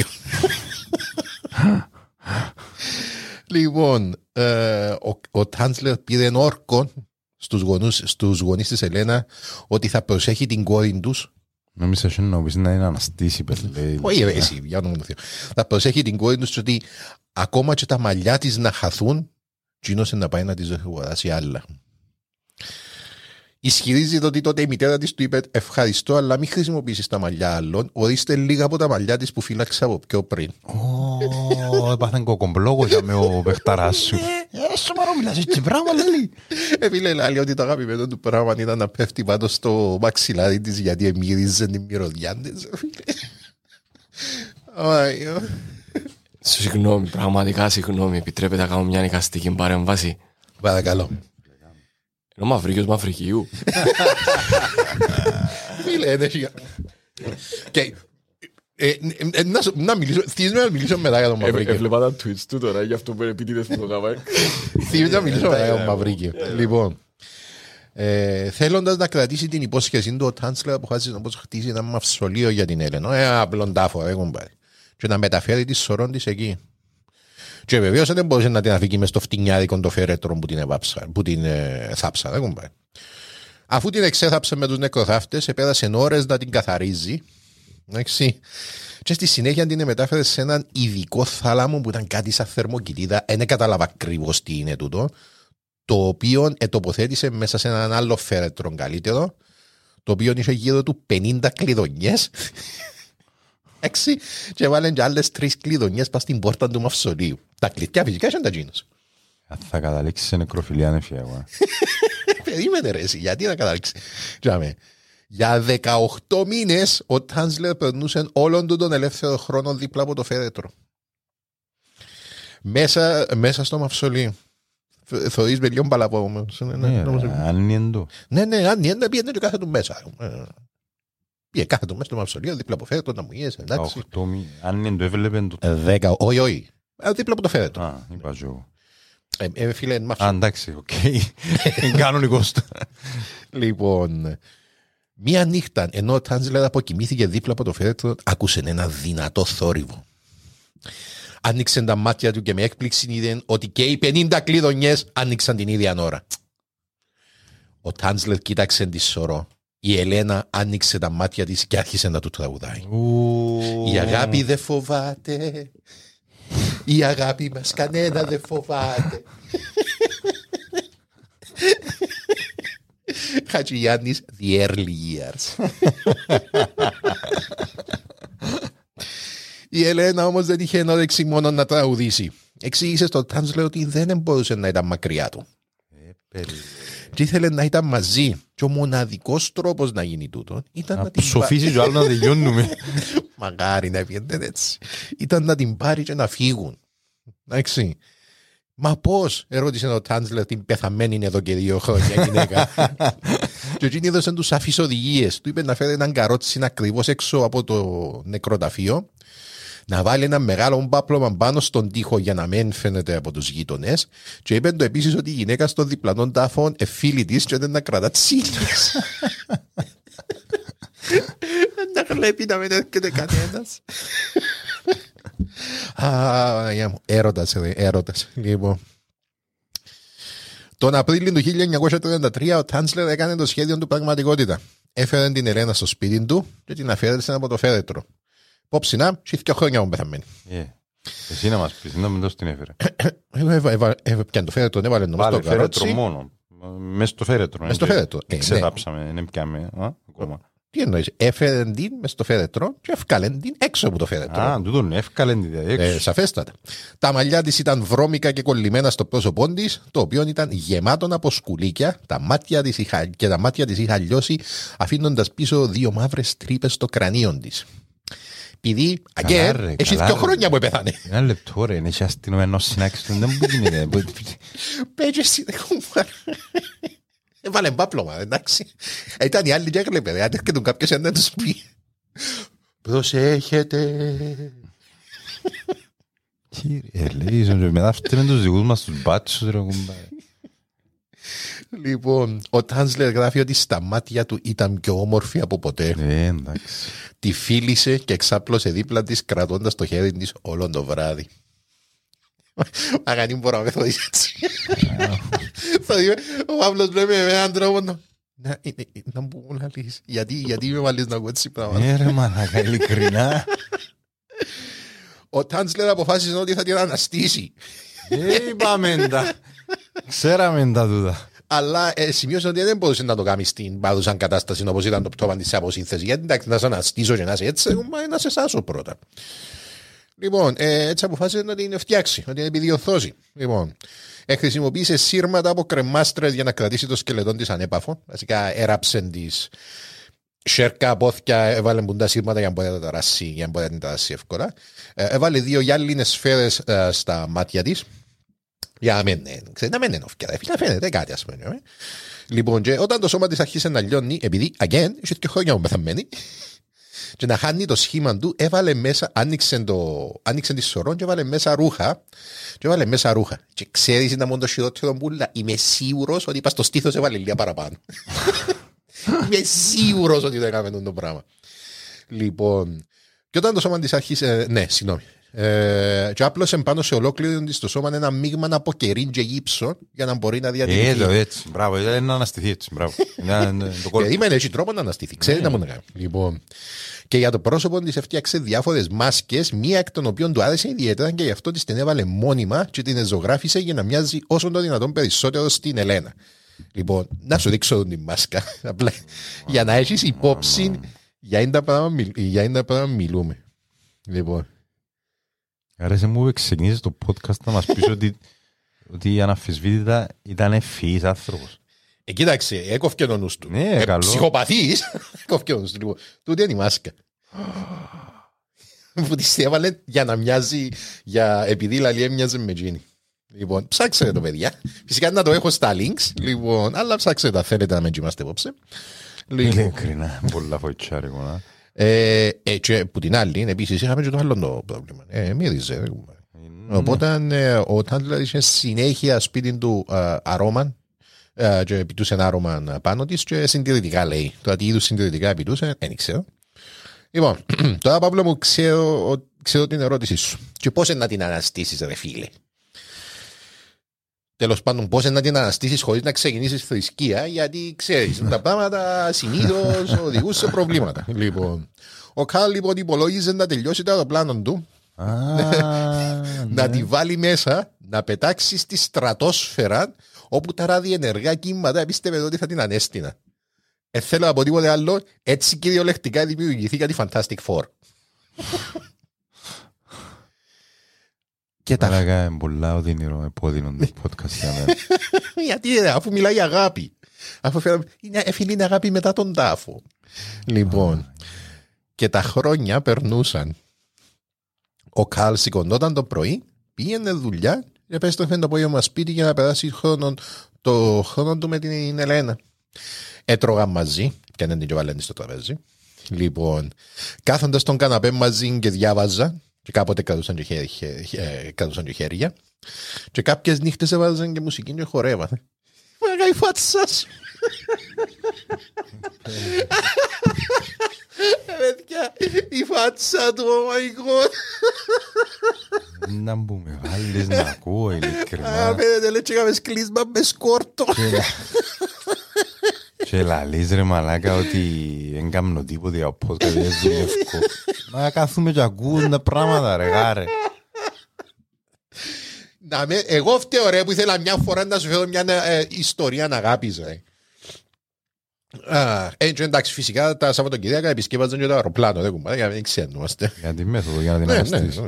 Λοιπόν, ο Τάνσλερ πήρε όρκο στους γονείς της Ελένα ότι θα προσέχει την κόρη τους. Νομίζω ότι να είναι αναστήσει. Όχι εσύ, για όνομα του Θεού. Θα προσέχει την κόρη τους ότι ακόμα και τα μαλλιά της να χαθούν, κοινώσε να πάει να της αγοράσει άλλα. Ισχυρίζεται ότι τότε η μητέρα της του είπε ευχαριστώ, αλλά μην χρησιμοποιήσεις τα μαλλιά άλλων. Ορίστε λίγα από τα μαλλιά της που φύλαξα από πιο πριν. Έπαθαν κοκομπλόγο για με ο παιχταράς σου. Σοβαρό μιλάς έτσι πράγμα, λέει. Φίλε, λέει ότι το αγαπημένο του πράγμα ήταν να πέφτει πάνω στο μαξιλάρι της γιατί εμμύριζε την μυρωδιά της. Συγγνώμη, πραγματικά συγγνώμη. Επιτρέπετε να κάνω μια νοικαστική παρέμβαση? Παρακαλώ. Είναι ο Μαυρίκιος Μαυρικίου. Φίλε, είναι και να μιλήσω μετά για τον Μαυρίκιο. Έβλεπα τα tweets του τώρα, γι' αυτό που επίτηδες που το καβάει. Θέλω να μιλήσω μετά για τον Μαυρίκιο. Λοιπόν, θέλοντας να κρατήσει την υπόσχεση του, ο Τάνσλερ αποφάσισε να χτίσει ένα μαυσολείο για την Έλενο, ένα απλόν τάφο, και να μεταφέρει τη σωρών της εκεί. Και βεβαίως δεν μπορούσε να την αφήκει μες στο φτηνιάδικο το φερέτρο που την θάψα. Αφού την εξέθαψε με τους νεκροθάφτες, επέρασε ώρες να την καθαρίζει. Και στη συνέχεια την μετάφερε σε έναν ειδικό θάλαμο που ήταν κάτι σαν θερμοκοιτίδα. Δεν κατάλαβα ακριβώς τι είναι τούτο. Το οποίο τοποθέτησε μέσα σε έναν άλλο φέρετρο καλύτερο, το οποίο είχε γύρω του 50 κλειδονιές. Και βάλουν και άλλες 3 κλειδονιές πας στην πόρτα του μαυσολίου. Τα κλειδιά φυσικά ήταν τα τζίνος. Θα καταλήξει σε νεκροφιλία νεφιά εγώ. Περίμενε ρε εσύ, γιατί να καταλήξει. Για 18 μήνες ο Τάνσλερ περνούσε όλον τον ελεύθερο χρόνο δίπλα από το φέρετρο. Μέσα στο μαυσολείο. Θωρείς με λίγο παλαπό όμως. Αννιέντο. Ναι, αννιέντο πήγαινε και κάθε του μέσα. Πήγε κάθε του μέσα στο μαυσολείο δίπλα από φέρετρο να μου γες, εντάξει. Αννιέντο έβλεπε το... 10, όχι. Δίπλα από το φέρετρο. Α, είπα εγώ. Φίλε, εντάξει, οκ. Κανονικός. Λοιπόν, μία νύχτα ενώ ο Τάνσλερ αποκοιμήθηκε δίπλα από το φέρετρο, άκουσε ένα δυνατό θόρυβο. Άνοιξε τα μάτια του και με έκπληξη είδε ότι και οι 50 κλειδονιές άνοιξαν την ίδια ώρα. Ο Τάνσλερ κοίταξε τη σωρό. Η Ελένα άνοιξε τα μάτια της και άρχισε να του τραγουδάει. Η αγάπη δεν φοβάται. Η αγάπη μας κανένα δεν φοβάται. Χατζηγιάννης, the early years. Η Ελένα όμως δεν είχε όρεξη μόνο να τραγουδήσει. Εξήγησε στον Τάνσλερ ότι δεν μπορούσε να ήταν μακριά του. Και ήθελε να ήταν μαζί. Και ο μοναδικός τρόπος να γίνει τούτο ήταν να την ψοφήσει και άλλο να τελειώνουμε. Μαγάρι να πιέντε έτσι. Ήταν να την πάρει και να φύγουν. Εντάξει. Μα πώς, ερώτησε ο Τάνσλερ την πεθαμένη εδώ και 2 χρόνια γυναίκα. Και εκείνη έδωσαν τους σαφείς οδηγίες. Του είπε να φέρει έναν καρότσι ακριβώς έξω από το νεκροταφείο, να βάλει ένα μεγάλο πάπλωμα πάνω στον τοίχο για να μην φαίνεται από τους γείτονες, και είπε το επίσης ότι η γυναίκα στον διπλανό τάφο φίλη της και δεν να κρατά τσίλες. Δεν τα βλέπει να μην έρχεται κανένας. Έρωτας. Λοιπόν, τον Απρίλιο του 1933 ο Τάνσλερ έκανε το σχέδιο του πραγματικότητα. Έφερε την Ελένα στο σπίτι του και την αφαίρεσε από το φέρετρο. Πόψινα, και 2 χρόνια μου πεθαμένη. Εσύ να μας πεις, να μην δώσεις την έφερε. Και αν το φέρετρο δεν έβαλε νομίζω το καρότσι. Μόνο. Μες στο φέρετρο. Εξεδάψαμε, δεν πιάμε ακόμα. Τι εννοείς, έφερε την μες στο φέρετρο και έφκαλεν την έξω από το φέρετρο. Α, τούτον, έφκαλεν την έξω. Σαφέστατα. Τα μαλλιά της ήταν βρώμικα και κολλημένα στο πρόσωπό της, το οποίο ήταν γεμάτο από σκουλίκια, τα μάτια της είχαν λιώσει, αφήνοντας πίσω 2 μαύρες τρύπες στο κρανίο της. Επειδή, αγκέρ, έχει 2 χρόνια που πέθανε. Ένα λεπτό ρε, είναι και αστυνομενός συνάξεις, δεν μου γίνεται. Πέτσε εσύ, δεν κουμπάρ. Έβαλε μπάπλωμα, εντάξει. Ήταν οι άλλοι και έκλεπε, αν έρχεται κάποιος να τους πει. Προσέχετε. Κύριε, λέει, μετά φτύνουν τους δικούς μας τους μπάτσους, ρε κουμπάρε. Λοιπόν, ο Τάνσλερ γράφει ότι στα μάτια του ήταν πιο όμορφη από ποτέ. Εντάξει. Τη φίλησε και εξάπλωσε δίπλα της κρατώντας το χέρι της όλο το βράδυ. Αγανή μπορώ να με θωρείς έτσι. Ο Παύλος βλέπει με έναν τρόπο να μου λαλείς. Γιατί με βάλεις να ακούω έτσι πράγματα. Ρε μαλάκα, ειλικρινά. Ο Τάνσλερ αποφάσισε ότι θα την αναστήσει. Είπαμε τα. Ξέραμε τα τούτα. Αλλά σημείωσε ότι δεν μπορούσε να το κάνει στην παρούσα κατάσταση όπως ήταν το πτώμα της αποσύνθεσης. Γιατί εντάξει, να σε αναστήσω και να είσαι έτσι, να σε σάσω πρώτα. Λοιπόν, έτσι αποφάσισε να την φτιάξει, να την επιδιορθώσει. Λοιπόν, χρησιμοποίησε σύρματα από κρεμάστρες για να κρατήσει το σκελετό της ανέπαφο. Βασικά έραψε τις σέρκα, πόθηκια, έβαλε μπουντά σύρματα για να μπορεί να τα ταράσει, για να μπορεί να την ταράσει εύκολα. Έβαλε 2 γυάλινες σφαίρες στα μάτια της. Για να μην είναι όφκια, να φαίνεται κάτι, ας πούμε. Λοιπόν, και όταν το σώμα της άρχισε να λιώνει, επειδή, again, είχε και χρόνια που πεθαμένη, και να χάνει το σχήμα του, έβαλε μέσα, άνοιξε τη σωρών και έβαλε μέσα ρούχα. Και ξέρεις να μου το χειρότερο μπουλα, είμαι σίγουρος ότι είπα στο στήθος έβαλε λίγα παραπάνω. Είμαι σίγουρος ότι δεν έκαμε το πράγμα. Λοιπόν, και όταν το σώμα της άρχισε, ναι, συγγνώμη. Και άπλωσε πάνω σε ολόκληρο της το σώμα ένα μείγμα από κερί και γύψο για να μπορεί να διατηρηθεί. Έτσι, μπράβο, ήταν να αναστηθεί έτσι, μπράβο. Περίμενε, έχει τρόπο να αναστηθεί, ξέρει να μου να κάνει. Λοιπόν, και για το πρόσωπο της έφτιαξε διάφορες μάσκες, μία εκ των οποίων του άρεσε ιδιαίτερα και γι' αυτό της την έβαλε μόνιμα και την ζωγράφισε για να μοιάζει όσο το δυνατόν περισσότερο στην Ελένα. Λοιπόν, να σου δείξω την μάσκα, απλά για να έχεις υπόψη για είναι τα πράγματα μιλούμε. Λοιπόν. Άρα σε μου ξεκινήσεις το podcast να μας πεις ότι αναμφισβήτητα ήταν ευφυής άνθρωπος. Κοίταξε, έκοφκε τον νους του. Ναι, καλό. Ψυχοπαθής, έκοφκε τον νους του. Λοιπόν, τούτη είναι η μάσκα. Που της έβαλε για να μοιάζει, επειδή η λαλή έμοιαζε με εκείνη. Λοιπόν, ψάξτε το παιδιά. Φυσικά να το έχω στα links, λοιπόν, αλλά ψάξτε τα θέλετε να με κοιμάστε απόψε. Ειλικρινά, πολλά φοητσάρικο. Και που την άλλη, επίσης είχαμε και το άλλο το πρόβλημα. Μύριζε. Οπότε ο Τάντλερ είχε συνέχεια σπίτι του αρώμα και επιτούσε ένα άρωμα πάνω της και συντηρητικά λέει. Τώρα τι είδους συντηρητικά επιτούσε, δεν ξέρω. Λοιπόν, τώρα Παύλο μου ξέρω την ερώτησή σου. Και πώς να την αναστήσεις ρε φίλε. Τέλος πάντων, πώς να την αναστήσεις χωρίς να ξεκινήσεις θρησκεία, γιατί ξέρεις, τα πράγματα συνήθως οδηγούν σε προβλήματα. Λοιπόν, ο Καρλ λοιπόν υπολόγιζε να τελειώσει το αεροπλάνο του, να τη βάλει μέσα, να πετάξει στη στρατόσφαιρα, όπου τα ραδιενεργά κύματα πίστευε ότι θα την ανέστηνα. Θέλω από τίποτε άλλο, έτσι κυριολεκτικά δημιουργηθεί κάτι Fantastic Four. Άρα πολλά οδυνηρό επώδυνον το podcast για μένα. Γιατί αφού μιλάει για αγάπη. Αφού είναι αγάπη μετά τον τάφο. Λοιπόν, και τα χρόνια περνούσαν. Ο Καρλ σηκωνόταν το πρωί, πήγαινε δουλειά και επέστρεφε το απόγευμα σπίτι για να περάσει το χρόνο του με την Ελένα. Έτρωγαν μαζί, και δεν την βάλανε στο τραπέζι. Λοιπόν, κάθοντας στον καναπέ μαζί και διάβαζα. Και κάποτε κρατούσαν και χέρια. Και κάποιες νύχτες έβαζαν και μουσική και χορεύανε. Μάγα η φάτσα σου. Παιδιά, η φάτσα του, oh my god. Να μου με βάλεις να ακούω ειλικρινά. Φαίνεται λέει και είχαμε κλείσμα με σκόρτο. Και λαλείς ρε μαλάκα ότι δεν κάνω τίποτε για podcast, δεν δουλεύω. Μα κάθουμε και ακούν τα πράγματα ρε γάρε. Εγώ φταίω ρε που ήθελα μια φορά να σου φέρω μια ιστορία να αγάπης ρε. Εντάξει φυσικά τα Σαββατοκυριακά επισκέπαζαν και το αεροπλάνο δεν ξέρνομαστε. Για τη μέθοδο για να την αναστήσεις.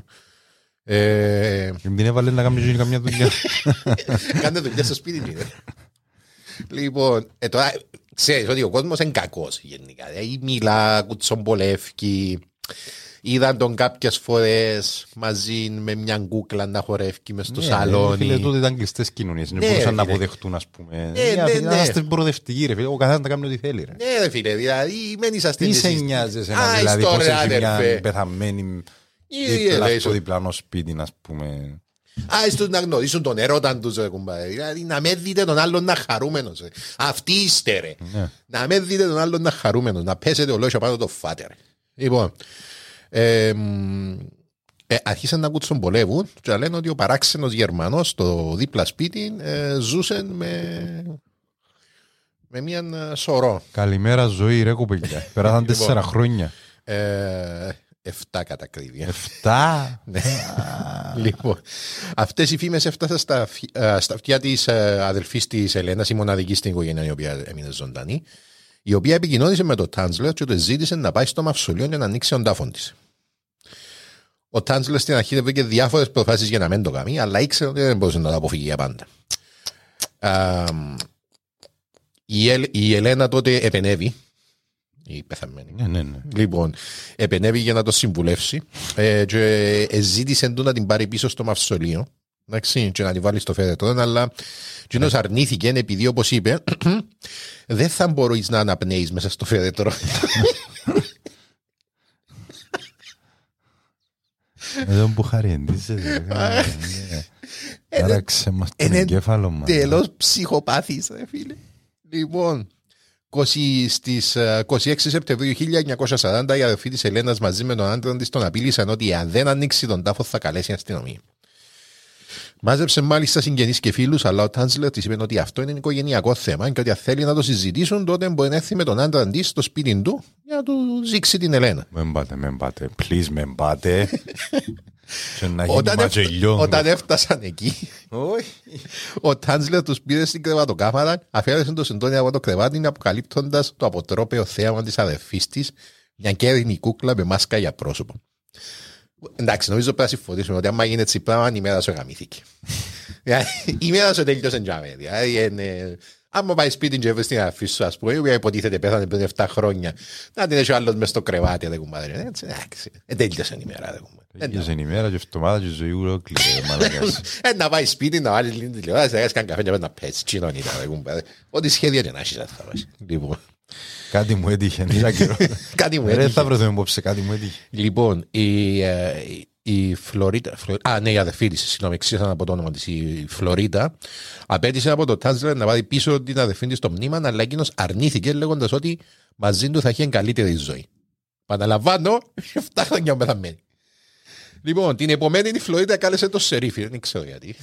Την έβαλε να κάνει καμιά δουλειά. Κάντε δουλειά στο σπίτι. Λοιπόν, τώρα ξέρεις ότι ο κόσμος είναι κακός γενικά. Μιλά, κουτσομπολεύκει. Είδαν τον κάποιες φορές μαζί με μια κούκλα να χορεύκει μες στο σαλόνι. Φίλε, τότε ήταν κλειστές κοινωνίες. Δεν μπορούσαν να αποδεχτούν, ας πούμε. Είμαστε προοδευτικοί, ρε φίλε. Ο καθένας να κάνει ό,τι θέλει, ρε. Ναι, ρε φίλε, δηλαδή μένεις αστυνήσεις. Τι σε νοιάζεσαι, δηλαδή, πώς έχει μια πεθαμένη στο διπλανό σπίτι, ας πούμε. Άστος να γνωρίσουν τον έρωτα τους, δηλαδή να με δείτε τον άλλον να χαρούμενος. Αυτοί είστε ρε. Να με δείτε τον άλλον να χαρούμενος, να πέσετε ολόγια πάνω το φάτε ρε. Λοιπόν, αρχίσαν να κουτσομπολεύουν και λένε ότι ο παράξενος Γερμανός στο δίπλα σπίτι ζούσε με μια σωρό. Καλημέρα ζωή ρε κουπελιά. Πέρασαν 4 χρόνια. 7 κατά ακρίβεια. 7. Λοιπόν, αυτές οι φήμες έφτασαν στα αυτιά της αδελφής της Ελένας, η μοναδική στην οικογένεια η οποία έμεινε ζωντανή, η οποία επικοινώνησε με τον Τάντσλερ και του ζήτησε να πάει στο μαυσολείο για να ανοίξει τον τάφον της. Ο Τάντσλερ στην αρχή δεν βρήκε διάφορες προφάσεις για να μην το κάνει, αλλά ήξερε ότι δεν μπορούσε να το αποφύγει για πάντα. Η Ελένα τότε επενέβη. Η πεθαμένη. Ναι. Λοιπόν, επενέβη για να το συμβουλεύσει και ζήτησε του να την πάρει πίσω στο μαυσολείο. Εντάξει, και να την βάλει στο φέρετρο, αλλά κοινός αρνήθηκε επειδή, όπως είπε, δεν θα μπορείς να αναπνέεις μέσα στο φέρετρο. Εδώ που χαριεντήσετε. Άραξε μας τον εγκέφαλο μας. Τελώς ψυχοπάθης, φίλε. Λοιπόν, στις 26 Σεπτεμβρίου 1940 η αδερφή της Ελένας μαζί με τον άντρα της τον απείλησαν ότι αν δεν ανοίξει τον τάφο θα καλέσει αστυνομία. Μάζεψε μάλιστα συγγενείς και φίλους, αλλά ο Τάντσλερ της είπε ότι αυτό είναι οικογενειακό θέμα και ότι αν θέλει να το συζητήσουν τότε μπορεί να έρθει με τον άντρα της στο σπίτι του για να του ζήξει την Ελένα. Μεν πάτε, please μεν πάτε. Όταν έφτασαν εκεί, ο Τάντσλερ τους πήρε στην κρεβατοκάμαρα, αφαίρεσε το συντόνι από το κρεβάτι, αποκαλύπτοντας το αποτρόπαιο θέαμα της αδερφής της, μια κέρδινη κούκλα με μάσκα για πρόσωπο. Εντάξει, νομίζω πρέπει να συμφωνήσουμε ότι άμα γίνει έτσι πράγμα, η μέρα σου γαμήθηκε. Η μέρα σου τέλειωσε τζάμε. Άμα πάει σπίτι και βρεις την αδερφή σου, ας πούμε, η οποία υποτίθεται πέθανε πριν 7 χρόνια, να την έχει ο άλλος μες στο κρεβάτι, δεν κουμπάδε. Τέλειωσε η μέρα. Τέλειωσε η μέρα και εβδομάδα και η ζωή ολόκληρη. Να πάει σπίτι, να βάλεις λίγη τηλεόραση, να κάνεις καν καφέ και να πέσεις. Κοινωνία, δεν κουμπάδε. Ό,τι σχέδια και να έχεις, θα βάζει. Κάτι μου έτυχε. Κάτι μου έτυχε. Δεν θα βρεθούμε υπόψη, κάτι μου έτυχε. Λοιπόν, η Φλωρίτα. Η αδερφή της, συγγνώμη, εξήγησαν από το όνομα της. Η Φλωρίτα απέτησε από το Τάντσλερ να πάρει πίσω την αδερφή της στο μνήμα, αλλά εκείνος αρνήθηκε λέγοντας ότι μαζί του θα έχει καλύτερη ζωή. Παναλαμβάνω, 7 χρόνια πεθαμένη. Λοιπόν, την επομένη η Φλωρίτα κάλεσε το σερίφι, δεν ξέρω γιατί.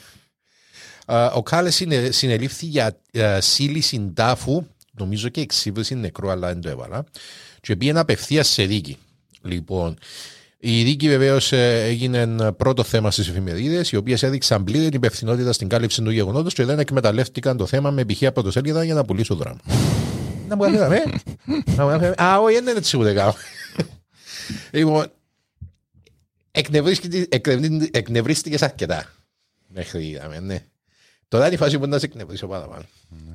Ο Κάλες συνελήφθη για σύλληση τάφου. Νομίζω και εξύβριση νεκρό, αλλά δεν το έβαλα. Και πήγαινε απευθείας σε δίκη. Λοιπόν, η δίκη βεβαίως έγινε πρώτο θέμα στις εφημερίδες, οι οποίες έδειξαν πλήρη υπευθυνότητα στην κάλυψη του γεγονότος και δεν εκμεταλλεύτηκαν το θέμα με επιχεία πρωτοσέλιδα για να πουλήσουν δράμα. Να μου έλεγαμε. Όχι, δεν είναι έτσι ούτε κάπου. Λοιπόν, εκνευρίστηκες αρκετά. Μέχρι είδαμε, ναι. Τώρα είναι η φάση που να σε εκνευρίσω παραπάνω.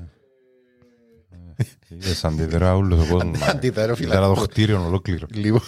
Είδες αντιδρά όλος ο κόσμος. Αντιδρά το κτίριο ολόκληρο.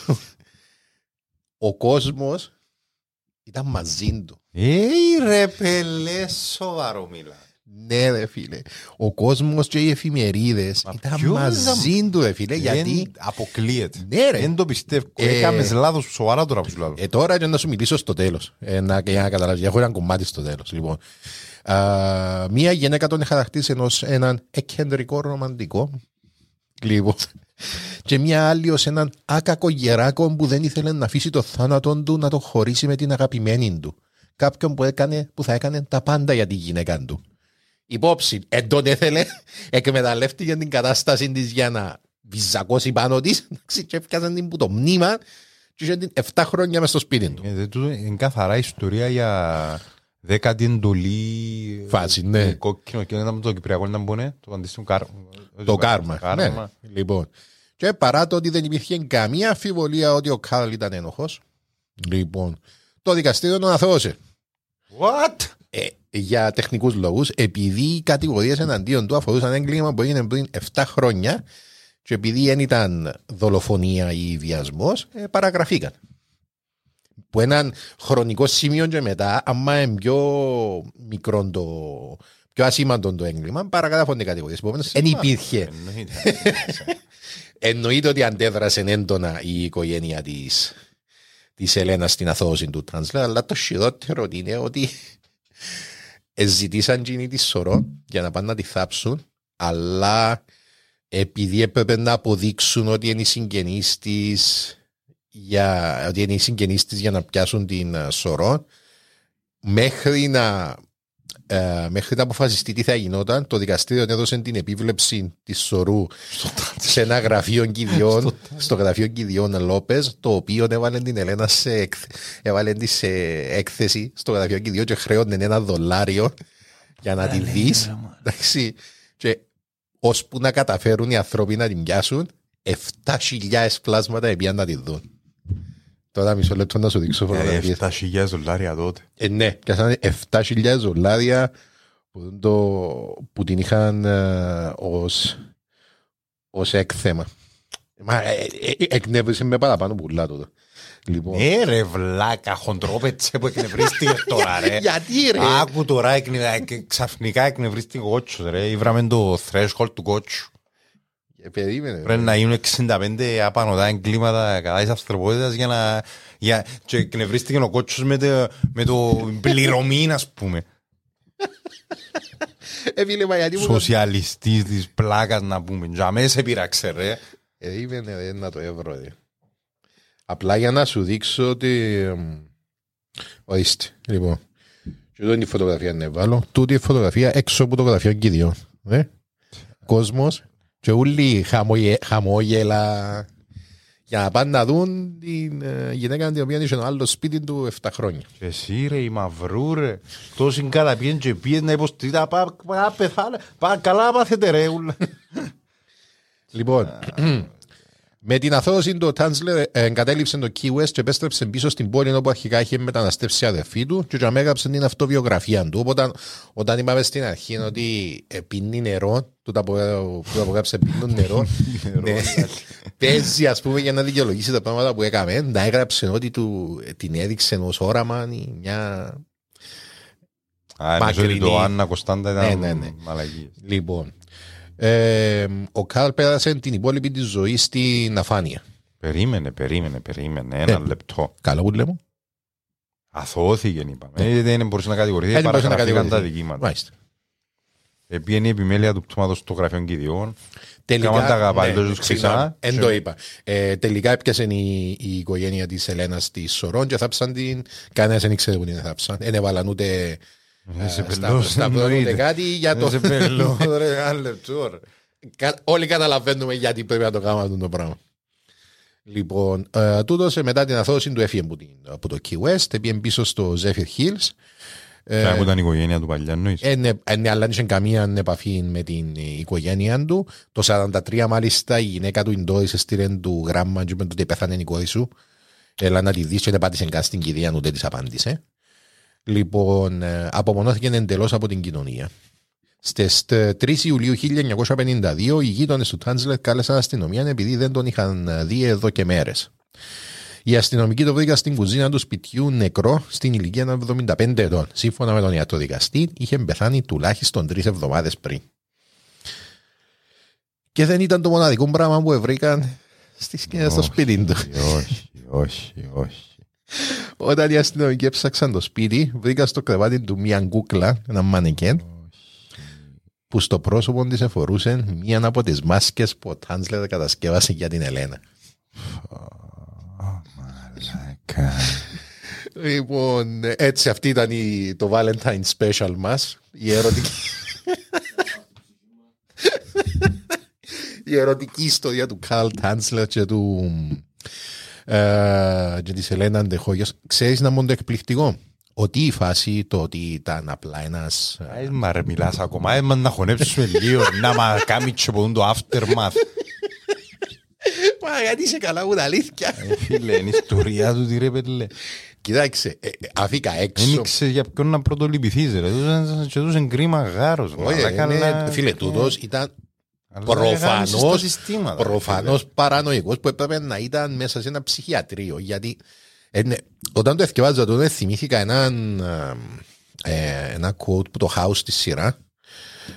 Ο κόσμος ήταν μαζί του. Ρε πελέ, σοβαρό μιλά. Ναι ρε φίλε. Ο κόσμος και οι εφημερίδες ήταν μαζί του ρε φίλε. Γιατί αποκλείεται. Ναι ρε. Δεν το πιστεύω. Έκαμες λάθος σοβαρά τώρα που σου λέω. Τώρα για να σου μιλήσω στο τέλος. Για να καταλάβεις. Έχω ένα κομμάτι στο τέλος. Λοιπόν. Μία γυναίκα τον χαρακτήρισε ως έναν εκκεντρικό ρομαντικό. Λοιπόν. Και μια άλλη ως έναν άκακο γεράκο που δεν ήθελε να αφήσει το θάνατο του να το χωρίσει με την αγαπημένη του. Κάποιον που θα έκανε τα πάντα για τη γυναίκα του. Υπόψη, τον ήθελε, εκμεταλλεύτηκε την κατάσταση της για να βυζακώσει πάνω της και έφτιασαν την που το μνήμα και είχε την 7 χρόνια μες στο σπίτι του. Είναι καθαρά ιστορία για 10η εντολή φάση, ναι. Κόκκινο και ήταν το κυπριακό να μπουν, το αντίστοιχο κάρμα. Το κάρμα, ναι. Λοιπόν, και παρά το ότι δεν υπήρχε καμία αμφιβολία ότι ο Κάρλ ήταν ένοχος, λοιπόν, το δικαστήριο τον αθώωσε. What? Για τεχνικούς λόγους, επειδή οι κατηγορίες εναντίον του αφορούσαν έγκλημα που έγινε πριν 7 χρόνια και επειδή δεν ήταν δολοφονία ή βιασμός, παραγραφήκαν. Που έναν χρονικό σημείο και μετά, άμα είναι πιο μικρό πιο ασήμαντο το έγκλημα, παραγράφονται οι κατηγορίες. Επομένως, δεν υπήρχε. Εννοείται ότι αντέδρασε έντονα η οικογένεια της της Ελένας στην αθώωση του Translate, αλλά το χειρότερο είναι ότι ζητήσαν εκείνη τη σωρό για να πάνε να τη θάψουν, αλλά επειδή έπρεπε να αποδείξουν ότι είναι οι συγγενείς της για να πιάσουν την σωρό, μέχρι να αποφασιστεί τι θα γινόταν, το δικαστήριο έδωσε την επίβλεψη της σωρού σε ένα γραφείο κηδιών, στο γραφείο κηδιών Λόπες, το οποίο έβαλε την Ελένα σε έκθεση στο γραφείο κηδιών και χρέωνε $1 για να τη δεις. Εντάξει. Και ώσπου να καταφέρουν οι άνθρωποι να την πιάσουν, 7.000 πλάσματα επίαν να τη δουν. Τώρα μισό λεπτό να σου δείξω φωτογραφίες. $7.000 τότε. Ναι, πιάσανε $7.000 που την είχαν ως έκθεμα. Εκνεύρισε με παραπάνω πουλά τότε. Λοιπόν. Ρε βλάκα, χοντρόπετσε που εκνευρίστηκε τώρα ρε. Γιατί ρε. Άκου τώρα, ξαφνικά εκνευρίστηκε ο κότσος ρε. Ήβραμε το threshold του κότσου. Περίμενε. Πρέπει να γίνουν 65 απανωτά εγκλήματα κατά της ανθρωπότητας και εκνευρίστηκε ο κότσος με το πληρωμή, ας πούμε. Σοσιαλιστής της πλάκας, να πούμε. Για μέσα σε πειράξε ρε. Περίμενε ρε να το έβρω ρε. Απλά για να σου δείξω ότι... Ορίστε, λοιπόν. Και εδώ είναι η φωτογραφία να βάλω. Τούτη η φωτογραφία έξω από το γραφείο κηδιών. Κόσμος. Και όλοι χαμόγελα για να πάνε να δουν την γυναίκα την οποία είχε ένα άλλο σπίτι του 7 χρόνια. Και εσύ ρε η μαυρού ρε, τόσοι καταπιέν και πιέν να υποστηρίζει, καλά πάθετε ρε ούλα. Λοιπόν, με την αθώωση του Τάνσλερ εγκατέλειψε το Key West και επέστρεψε πίσω στην πόλη όπου αρχικά είχε μεταναστεύσει η αδερφή του και έγραψε την αυτοβιογραφία του. Οπότε, όταν είπαμε στην αρχή ότι πίνει νερό, που απογράψε πίνουν νερό, παίζει ας πούμε για να δικαιολογήσει τα πράγματα που έκαμε, να έγραψε ότι την έδειξε ως όραμα μια μακρινή. Το Άννα Κωνστάντα ήταν μαλακή. Λοιπόν, ο Καρλ πέρασε την υπόλοιπη της ζωής στην αφάνεια. Περίμενε ένα λεπτό. Καλό που λέμε. Αθώθηκε είπαμε. Δεν μπορούσε να κατηγορηθεί, παραγραφήκαν τα δικήματα. Επίενει η επιμέλεια του πτώματος στο γραφείο κηδιών. Τελικά, εν το είπα. Τελικά έπιασε η οικογένεια της Ελένας τη Σωρών και θάψαν την. Κανένας δεν ήξερε που την θάψαν. Δεν έβαλαν ούτε κάτι για το. Όλοι καταλαβαίνουμε γιατί πρέπει να το κάνουμε αυτό το πράγμα. Λοιπόν, τούτος μετά την αθώωση του έφυγε από το Key West, πήγε πίσω στο Zephyr Hills. Που ήταν η οικογένεια του παλιά εννοείς. Ναι, αλλά δεν είχε καμία επαφή με την οικογένεια του. Το 1943 μάλιστα η γυναίκα του Ιντόης έστειλε του γράμμα και είπε ότι πέθανε η κόρη σου. Έλα να τη δεις και δεν πάτησε καν στην κηδεία, ούτε της απάντησε. Λοιπόν, απομονώθηκε εντελώς από την κοινωνία. Στις 3 Ιουλίου 1952 οι γείτονες του Τάνσλερ κάλεσαν αστυνομία επειδή δεν τον είχαν δει εδώ και μέρες. Οι αστυνομικοί το βρήκαν στην κουζίνα του σπιτιού νεκρό στην ηλικία 75 ετών. Σύμφωνα με τον ιατροδικαστή, είχε πεθάνει τουλάχιστον 3 εβδομάδες πριν. Και δεν ήταν το μοναδικό πράγμα που βρήκαν στο σπίτι του. Όχι. Όταν οι αστυνομικοί έψαξαν το σπίτι, βρήκαν στο κρεβάτι του μια κούκλα, ένα μανεκέν, που στο πρόσωπο της εφορούσε μία από τις μάσκες που ο Τάνσλερ κατασκεύασε για την Ελένα. Λοιπόν, έτσι αυτή ήταν το Valentine Special μας. Η ερωτική ιστορία του Καρλ Τάνσλερ και της Ελένα Αντεχόγιας. Ξέρεις να μου το εκπληκτικό? Ότι η φάση το ότι ήταν απλά ένας... Μα ρε μιλάς ακόμα, να χωνέψουμε λίγο, να μα κάνει και ποδούν το aftermath. Μα γιατί είσαι καλά που τα αλήθεια. Φίλε, είναι η ιστορία του τι ρε πέλε. Κοιτάξτε, αφήκα έξω. Δεν ήξερε για ποιον να πρωτολυπηθείς ρε. Και τους εγκρίμα γάρος. Φίλε, τούτος ήταν προφανώς παρανοϊκός που έπρεπε να ήταν μέσα σε ένα ψυχιατρίο. Γιατί όταν το εθιβάζα τότε θυμήθηκα ένα quote που το House στη σειρά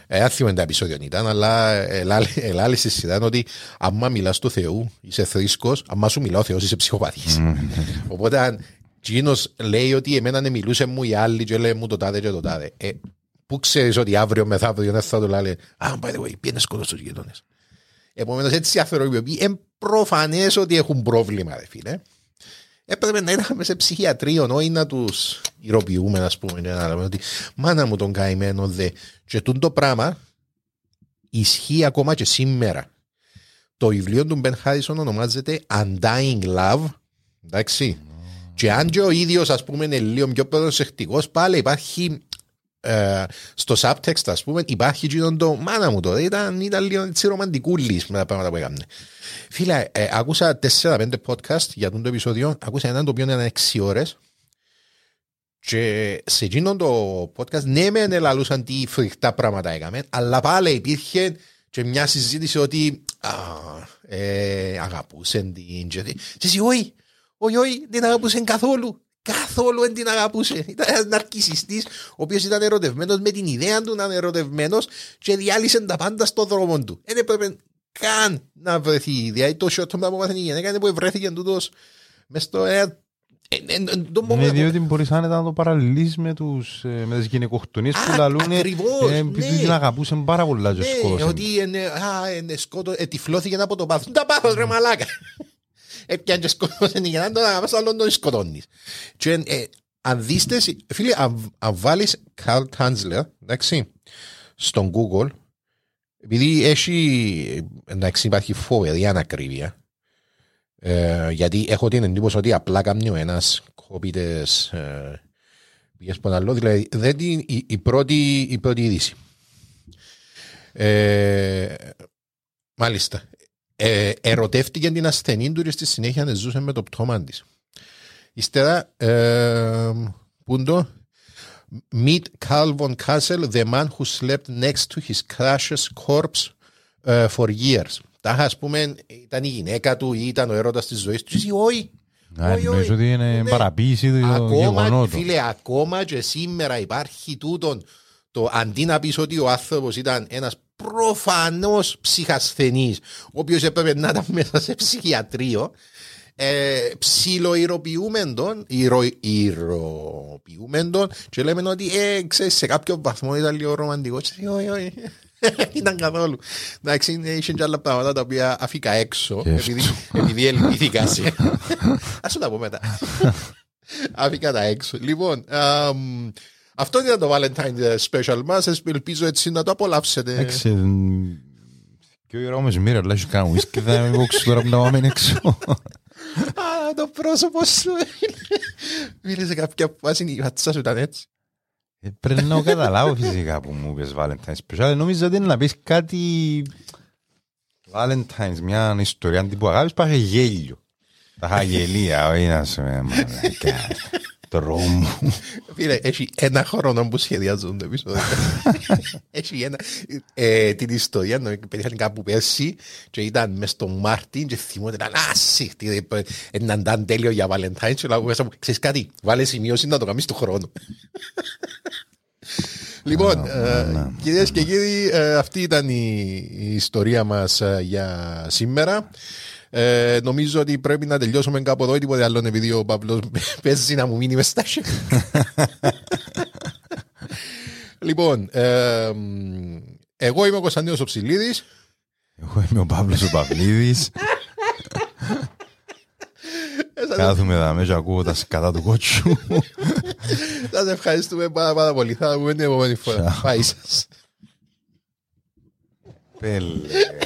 Δεν θυμάμαι τα επεισόδια ήταν, αλλά ελάλησης ήταν ότι άμα μιλάς του Θεού, είσαι θρήσκος, άμα σου μιλά ο Θεός, είσαι ψυχοπαθής. Οπότε αν εκείνος λέει ότι εμένα μιλούσε μου οι άλλοι και λέει μου το τάδε και το τάδε. Πού ξέρεις ότι αύριο μεθαύριο δεν θα το λέει by the way, πήγαινε σκότω στους γείτονες. Επομένως έτσι οι άνθρωποι είναι προφανές ότι έχουν πρόβλημα, ρε φίλε. Έπρεπε να ήταν σε ψυχιατρίο, όχι να τους ηρωποιούμε, ας πούμε, και να λέμε ότι μάνα μου τον καημένο δε. Και το πράγμα ισχύει ακόμα και σήμερα. Το βιβλίο του Μπεν Χάρισον ονομάζεται Undying Love. Εντάξει. Και αν και ο ίδιος, ας πούμε, είναι λίγο πιο προσεκτικός, πάλι υπάρχει στο subtext, ας πούμε, υπάρχει και το μάνα μου τώρα. Ήταν λίγο έτσι ρομαντικούλης με τα πράγματα που έκαμε. Φίλε, άκουσα 4-5 podcast για το επεισόδιο. Άκουσα έναν το οποίο ήταν 6 ώρες. Και σε εκείνο το podcast, ναι, μεν ελαλούσαν τι φρικτά πράγματα έκαμε, αλλά πάλι υπήρχε και μια συζήτηση ότι αγαπούσαν την. Και εσύ, όχι, δεν αγαπούσαν καθόλου. Καθόλου δεν την αγαπούσε. Ήταν ένας ναρκισσιστής, ο οποίος ήταν ερωτευμένος με την ιδέα του να είναι ερωτευμένος και διάλυσε τα πάντα στον δρόμο του. Δεν έπρεπε καν να βρεθεί η ιδέα. Το short που έπαθε η γυναίκα που βρέθηκε τούτος μες στο. Ναι, διότι μπορείς να το παραλληλείς με τις γυναικοκτονίες που λαλούν επειδή την αγαπούσαν πάρα πολλά και σκότωσαν. Ότι τυφλώθηκε από το πάθος. Τα πάθος ρε μαλάκα. Έπιαν και σκότωσαν για να τον αγαπάς, αλλά τον σκοτώνεις. Και αν δείστε, φίλε, αν βάλεις Carl Tanzler, εντάξει, στον Google, επειδή έχει, εντάξει, υπάρχει φοβερή ανακρίβεια, γιατί έχω την εντύπωση ότι απλά κάνει ο ένας κόπιτες πήγες από άλλο, δηλαδή η πρώτη είδηση. Μάλιστα. Ερωτεύτηκε την ασθενή του και στη συνέχεια ζούσε με το πτώμα της. Ύστερα, πούντο, meet Carl von Kassel, the man who slept next to his crush's corpse for years. Τάχα, ας πούμε, ήταν η γυναίκα του ή ήταν ο έρωτας της ζωής του. Όχι. Νομίζω ότι είναι παραποίηση του γεγονότου. Φίλε, ακόμα και σήμερα υπάρχει τούτον, το αντί να πεις ότι ο άνθρωπος ήταν ένας προφανώς ψυχασθενής, ο οποίος έπρεπε να ήταν μέσα σε ψυχιατρίο, ψιλοειροποιούμεν τον και λέμε ότι ξέρεις, σε κάποιο βαθμό ήταν λίγο ρομαντικό. Όχι, ήταν καθόλου. Εντάξει, είχε και άλλα πράγματα τα οποία αφήκα έξω επειδή ελπίθηκα σε. Ας σου τα πω μετά. Αφήκα τα έξω. Λοιπόν, αυτό ήταν το Valentine's Special μας. Ελπίζω έτσι να το απολαύσετε. Και ο Ιερόμες μοίρα, αλλά έχει κάνει ουίσκι, θα με βόξω τώρα που να πάμε έξω. Το πρόσωπο σου μίλησε σε κάποια φάση, η φάτσα σου ήταν έτσι. Πρέπει να καταλάβω φυσικά που μου πες Valentine's Special. Νομίζω ότι είναι να πεις κάτι Valentine's, μια ιστορία τύπου αγάπης, πάει γέλιο. Τα χαγελία, όχι να σε μαλακά. Τρόμου. Φίλε, έχει ένα χρόνο που σχεδιάζουν το επεισόδιο. Έχει την ιστορία, πετύχαν κάπου πέρσι και ήταν μες στο Μάρτιν και θυμόταν άσυχτη, έναν τέλειο για Valentine's και λέω, ξέρεις κάτι, βάλε σημείωση να το κάνεις του χρόνου. Λοιπόν, κυρίες και κύριοι, αυτή ήταν η ιστορία μας για σήμερα. Νομίζω ότι πρέπει να τελειώσουμε κάπου εδώ ή τίποτε άλλο, επειδή ο Παύλος παίζει να μου μείνει μες στα χέρια. Λοιπόν, εγώ είμαι ο Κωνσταντίνος ο Ψηλίδης. Εγώ είμαι ο Παύλος ο Παυλίδης. Κάθομαι εδώ μέσα, ακούω τα σκατά του κότσου. Σας ευχαριστούμε πάρα πολύ. Θα τα πούμε την επόμενη φορά. Πάει σας. Πέλε.